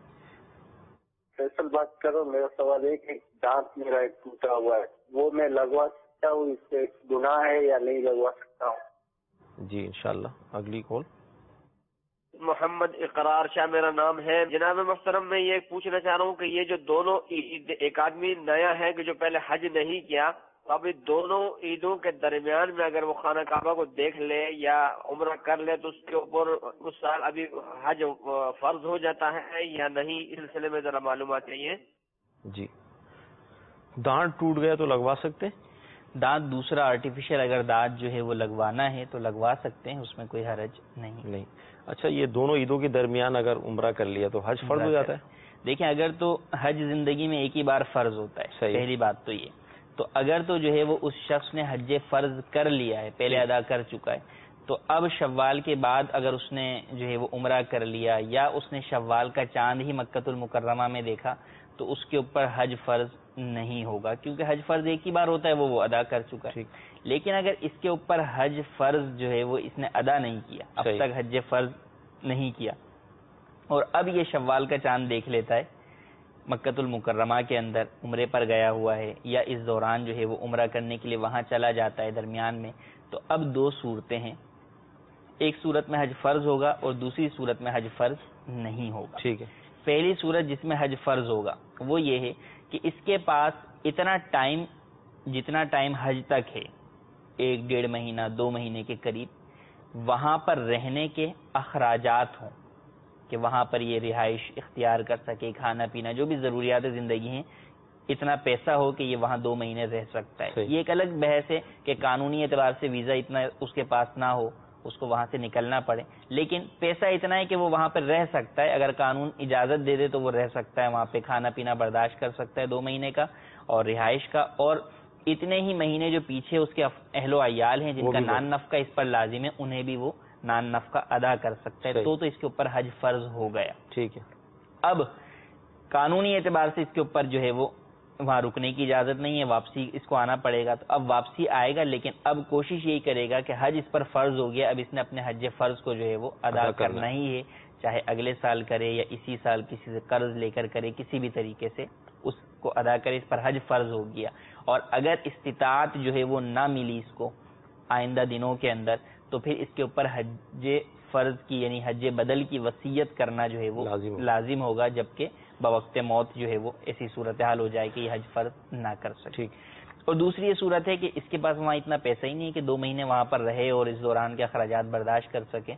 فیصل بات کرو. میرا سوال ہے کہ دانت میرا ایک ٹوٹا ہوا ہے، وہ میں لگوا سکتا ہوں؟ اس سے گناہ ہے یا نہیں لگوا سکتا ہوں؟
جی انشاءاللہ. اگلی کال.
محمد اقرار شاہ میرا نام ہے. جناب محترم، میں یہ پوچھنا چاہ رہا ہوں کہ یہ جو دونوں عید، ایک آدمی نیا ہے کہ جو پہلے حج نہیں کیا، تو اب دونوں عیدوں کے درمیان میں اگر وہ خانہ کعبہ کو دیکھ لے یا عمرہ کر لے تو اس کے اوپر اس سال ابھی حج فرض ہو جاتا ہے یا نہیں؟ اس سلسلے میں ذرا معلومات چاہیے.
جی. دانت ٹوٹ گیا تو لگوا سکتے ہیں؟
دانت دوسرا آرٹیفیشل اگر دانت جو ہے وہ لگوانا ہے تو لگوا سکتے ہیں، اس میں کوئی حرج نہیں.
نہیں. اچھا، یہ دونوں عیدوں کے درمیان اگر عمرہ کر لیا تو حج فرض ہو جاتا ہے؟
دیکھیں، اگر تو حج زندگی میں ایک ہی بار فرض ہوتا ہے، پہلی بات تو یہ. تو اگر تو جو ہے وہ اس شخص نے حج فرض کر لیا ہے، پہلے ادا کر چکا ہے، تو اب شوال کے بعد اگر اس نے جو ہے وہ عمرہ کر لیا یا اس نے شوال کا چاند ہی مکۃ المکرمہ میں دیکھا تو اس کے اوپر حج فرض نہیں ہوگا، کیونکہ حج فرض ایک ہی بار ہوتا ہے، وہ وہ ادا کر چکا ہے. لیکن اگر اس کے اوپر حج فرض جو ہے وہ اس نے ادا نہیں کیا، اب تک حج فرض نہیں کیا، اور اب یہ شوال کا چاند دیکھ لیتا ہے، مکۃ المکرمہ کے اندر عمرے پر گیا ہوا ہے یا اس دوران جو ہے وہ عمرہ کرنے کے لیے وہاں چلا جاتا ہے درمیان میں، تو اب دو صورتیں ہیں. ایک صورت میں حج فرض ہوگا اور دوسری صورت میں حج فرض نہیں ہوگا.
ٹھیک ہے.
پہلی صورت جس میں حج فرض ہوگا وہ یہ ہے کہ اس کے پاس اتنا ٹائم، جتنا ٹائم حج تک ہے، ایک ڈیڑھ مہینہ دو مہینے کے قریب، وہاں پر رہنے کے اخراجات ہوں کہ وہاں پر یہ رہائش اختیار کر سکے، کھانا پینا جو بھی ضروریات زندگی ہیں، اتنا پیسہ ہو کہ یہ وہاں دو مہینے رہ سکتا ہے. یہ ایک الگ بحث ہے کہ قانونی اعتبار سے ویزا اتنا اس کے پاس نہ ہو، اس کو وہاں سے نکلنا پڑے، لیکن پیسہ اتنا ہے کہ وہ وہاں پہ رہ سکتا ہے. اگر قانون اجازت دے دے تو وہ رہ سکتا ہے وہاں پہ، کھانا پینا برداشت کر سکتا ہے دو مہینے کا اور رہائش کا، اور اتنے ہی مہینے جو پیچھے اس کے اہل و عیال ہیں جن کا نان نفقہ اس پر لازم ہے، انہیں بھی وہ نان نفقہ ادا کر سکتا ہے. تو تو اس کے اوپر حج فرض ہو گیا.
ٹھیک ہے.
اب قانونی اعتبار سے اس کے اوپر جو ہے وہ وہاں رکنے کی اجازت نہیں ہے، واپسی اس کو آنا پڑے گا. تو اب واپسی آئے گا، لیکن اب کوشش یہی کرے گا کہ حج اس پر فرض ہو گیا، اب اس نے اپنے حج فرض کو جو ہے وہ ادا کرنا ہی ہے، چاہے اگلے سال کرے یا اسی سال کسی سے قرض لے کر کرے، کسی بھی طریقے سے اس کو ادا کرے. اس پر حج فرض ہو گیا. اور اگر استطاعت جو ہے وہ نہ ملی اس کو، آئندہ دنوں کے اندر تو پھر اس کے اوپر حج فرض کی یعنی حج بدل کی وصیت کرنا جو ہے وہ
لازم,
لازم ہوگا، جبکہ بوقت موت جو ہے وہ ایسی صورتحال ہو جائے کہ یہ حج فرض نہ کر سکے.
ٹھیک.
اور دوسری یہ صورت ہے کہ اس کے پاس وہاں اتنا پیسہ ہی نہیں ہے کہ دو مہینے وہاں پر رہے اور اس دوران کے اخراجات برداشت کر سکے،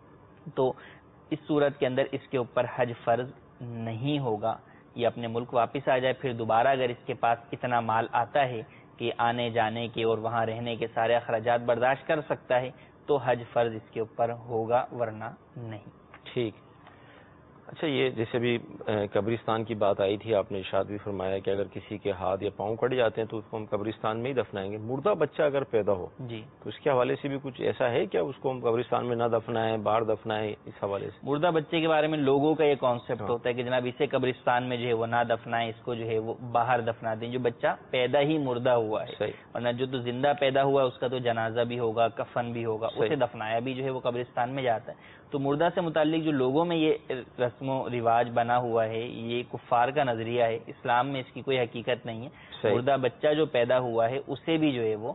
تو اس صورت کے اندر اس کے اوپر حج فرض نہیں ہوگا. یہ اپنے ملک واپس آ جائے، پھر دوبارہ اگر اس کے پاس اتنا مال آتا ہے کہ آنے جانے کے اور وہاں رہنے کے سارے اخراجات برداشت کر سکتا ہے تو حج فرض اس کے اوپر ہوگا، ورنہ نہیں.
ٹھیک. اچھا، یہ جیسے بھی قبرستان کی بات آئی تھی، آپ نے ارشاد بھی فرمایا کہ اگر کسی کے ہاتھ یا پاؤں کٹ جاتے ہیں تو اس کو ہم قبرستان میں ہی دفنائیں گے. مردہ بچہ اگر پیدا ہو
جی
تو اس کے حوالے سے بھی کچھ ایسا ہے کیا؟ اس کو ہم قبرستان میں نہ دفنائیں، باہر دفنائیں؟ اس حوالے سے
مردہ بچے کے بارے میں لوگوں کا یہ کانسیپٹ ہوتا ہے کہ جناب اسے قبرستان میں جو ہے وہ نہ دفنائیں، اس کو جو ہے وہ باہر دفنا دیں. جو بچہ پیدا ہی مردہ ہوا ہے، ورنہ جو تو زندہ پیدا ہوا ہے اس کا تو جنازہ بھی ہوگا، کفن بھی ہوگا، اسے دفنایا بھی جو ہے وہ قبرستان میں جاتا ہے. تو مردہ سے متعلق جو لوگوں میں یہ رسم و رواج بنا ہوا ہے، یہ کفار کا نظریہ ہے. اسلام میں اس کی کوئی حقیقت نہیں ہے. مردہ بچہ جو پیدا ہوا ہے اسے بھی جو ہے وہ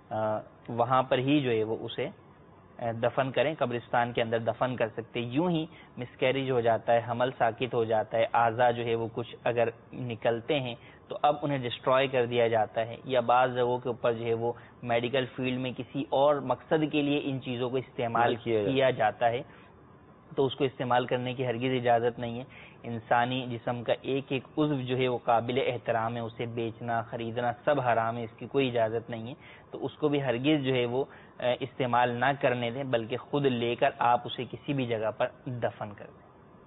وہاں پر ہی جو ہے وہ اسے دفن کریں، قبرستان کے اندر دفن کر سکتے. یوں ہی مسکیریج ہو جاتا ہے، حمل ساقط ہو جاتا ہے، اعضاء جو ہے وہ کچھ اگر نکلتے ہیں تو اب انہیں ڈسٹروائے کر دیا جاتا ہے، یا بعض جگہوں کے اوپر جو ہے وہ میڈیکل فیلڈ میں کسی اور مقصد کے لیے ان چیزوں کو استعمال کیا جاتا ہے، تو اس کو استعمال کرنے کی ہرگز اجازت نہیں ہے. انسانی جسم کا ایک ایک عضو جو ہے وہ قابل احترام ہے، اسے بیچنا خریدنا سب حرام ہے، اس کی کوئی اجازت نہیں ہے. تو اس کو بھی ہرگز جو ہے وہ استعمال نہ کرنے دیں، بلکہ خود لے کر آپ اسے کسی بھی جگہ پر دفن کر دیں.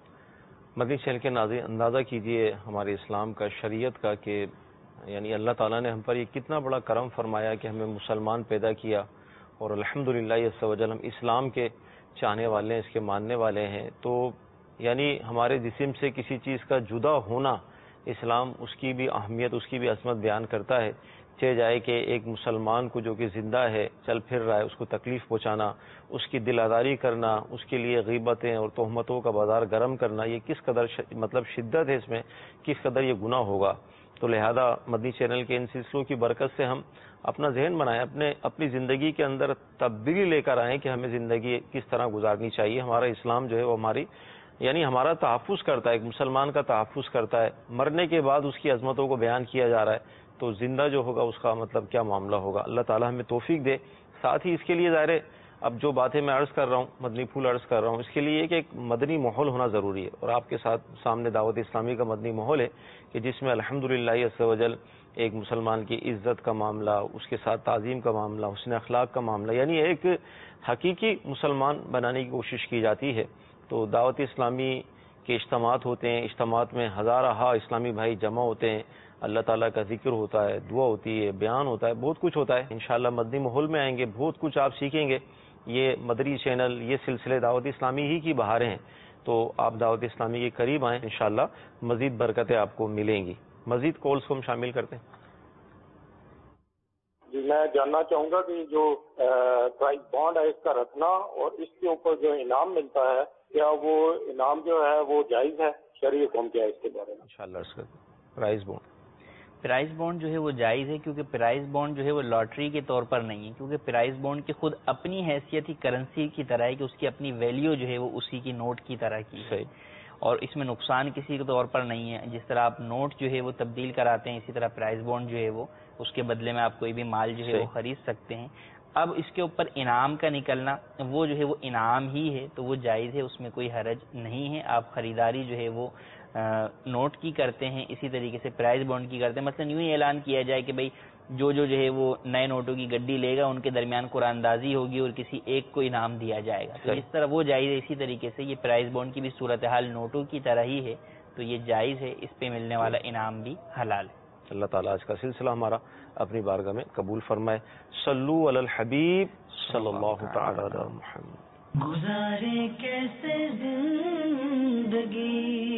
مدنی چینل کے ناظرین، اندازہ کیجئے ہمارے اسلام کا، شریعت کا، کہ یعنی اللہ تعالیٰ نے ہم پر یہ کتنا بڑا کرم فرمایا کہ ہمیں مسلمان پیدا کیا، اور الحمدللہ عز و جل ہم اسلام کے چاہنے والے ہیں، اس کے ماننے والے ہیں. تو یعنی ہمارے جسم سے کسی چیز کا جدا ہونا، اسلام اس کی بھی اہمیت، اس کی بھی عظمت بیان کرتا ہے. چہ جائے کہ ایک مسلمان کو جو کہ زندہ ہے، چل پھر رہا ہے، اس کو تکلیف پہنچانا، اس کی دل آزاری کرنا، اس کے لیے غیبتیں اور تہمتوں کا بازار گرم کرنا، یہ کس قدر ش... مطلب شدت ہے اس میں، کس قدر یہ گناہ ہوگا. تو لہذا مدنی چینل کے ان سلسلوں کی برکت سے ہم اپنا ذہن بنائیں، اپنے اپنی زندگی کے اندر تبدیلی لے کر آئیں کہ ہمیں زندگی کس طرح گزارنی چاہیے. ہمارا اسلام جو ہے وہ ہماری یعنی ہمارا تحفظ کرتا ہے، ایک مسلمان کا تحفظ کرتا ہے. مرنے کے بعد اس کی عظمتوں کو بیان کیا جا رہا ہے، تو زندہ جو ہوگا اس کا مطلب کیا معاملہ ہوگا. اللہ تعالیٰ ہمیں توفیق دے. ساتھ ہی اس کے لیے ظاہر ہے اب جو باتیں میں عرض کر رہا ہوں، مدنی پھول عرض کر رہا ہوں، اس کے لیے کہ ایک مدنی ماحول ہونا ضروری ہے. اور آپ کے ساتھ سامنے دعوت اسلامی کا مدنی ماحول ہے کہ جس میں الحمدللہ عز و جل ایک مسلمان کی عزت کا معاملہ، اس کے ساتھ تعظیم کا معاملہ، حسن اخلاق کا معاملہ، یعنی ایک حقیقی مسلمان بنانے کی کوشش کی جاتی ہے. تو دعوت اسلامی کے اجتماعات ہوتے ہیں، اجتماعات میں ہزارہ ہا اسلامی بھائی جمع ہوتے ہیں، اللہ تعالیٰ کا ذکر ہوتا ہے، دعا ہوتی ہے، بیان ہوتا ہے، بہت کچھ ہوتا ہے. انشاءاللہ مدنی ماحول میں آئیں گے، بہت کچھ آپ سیکھیں گے. یہ مدنی چینل، یہ سلسلے دعوت اسلامی ہی کی بہاریں ہیں. تو آپ دعوت اسلامی کے قریب آئیں، انشاءاللہ مزید برکتیں آپ کو ملیں گی. مزید کالز کو ہم شامل کرتے ہیں.
جی میں جاننا چاہوں گا کہ جو پرائز بانڈ ہے اس کا رکھنا اور اس کے اوپر جو انعام ملتا ہے، کیا وہ انعام جو ہے وہ جائز ہے؟ شرعی حکم کیا ہے اس کے بارے میں؟
انشاءاللہ پرائز بانڈ
پرائز بانڈ جو ہے وہ جائز ہے، کیونکہ پرائز بانڈ جو ہے وہ لاٹری کے طور پر نہیں ہے، کیونکہ پرائز بانڈ کی خود اپنی حیثیت ہی کرنسی کی طرح ہے کہ اس کی اپنی ویلیو جو ہے وہ اسی کی نوٹ کی طرح کی ہے، اور اس میں نقصان کسی کے طور پر نہیں ہے. جس طرح آپ نوٹ جو ہے وہ تبدیل کراتے ہیں، اسی طرح پرائز بانڈ جو ہے وہ اس کے بدلے میں آپ کوئی بھی مال جو ہے وہ خرید سکتے ہیں. اب اس کے اوپر انعام کا نکلنا وہ جو ہے وہ انعام ہی ہے، تو وہ جائز ہے، اس میں کوئی حرج نہیں ہے. آپ خریداری جو ہے وہ نوٹ کی کرتے ہیں، اسی طریقے سے پرائز بانڈ کی کرتے ہیں. مثلا یوں ہی اعلان کیا جائے کہ بھائی جو جو جو ہے وہ نئے نوٹوں کی گڈی لے گا ان کے درمیان قرآن اندازی ہوگی اور کسی ایک کو انعام دیا جائے گا، تو اس طرح وہ جائز ہے. اسی طریقے سے یہ پرائز بانڈ کی بھی صورتحال نوٹوں کی طرح ہی ہے، تو یہ جائز ہے، اس پہ ملنے والا انعام بھی حلال ہے.
اللہ تعالیٰ آج کا سلسلہ ہمارا اپنی بارگاہ میں قبول فرمائے. صلو علی الحبیب صلی اللہ تعالی علی محمد.
گزارے کیسے زندگی،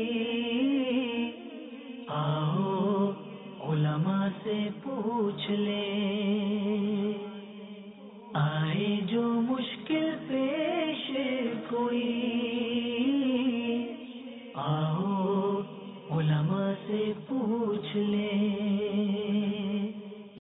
آؤ علماء سے پوچھ لیں، آئے جو مشکل پیش کوئی، آؤ علماء سے پوچھ لیں.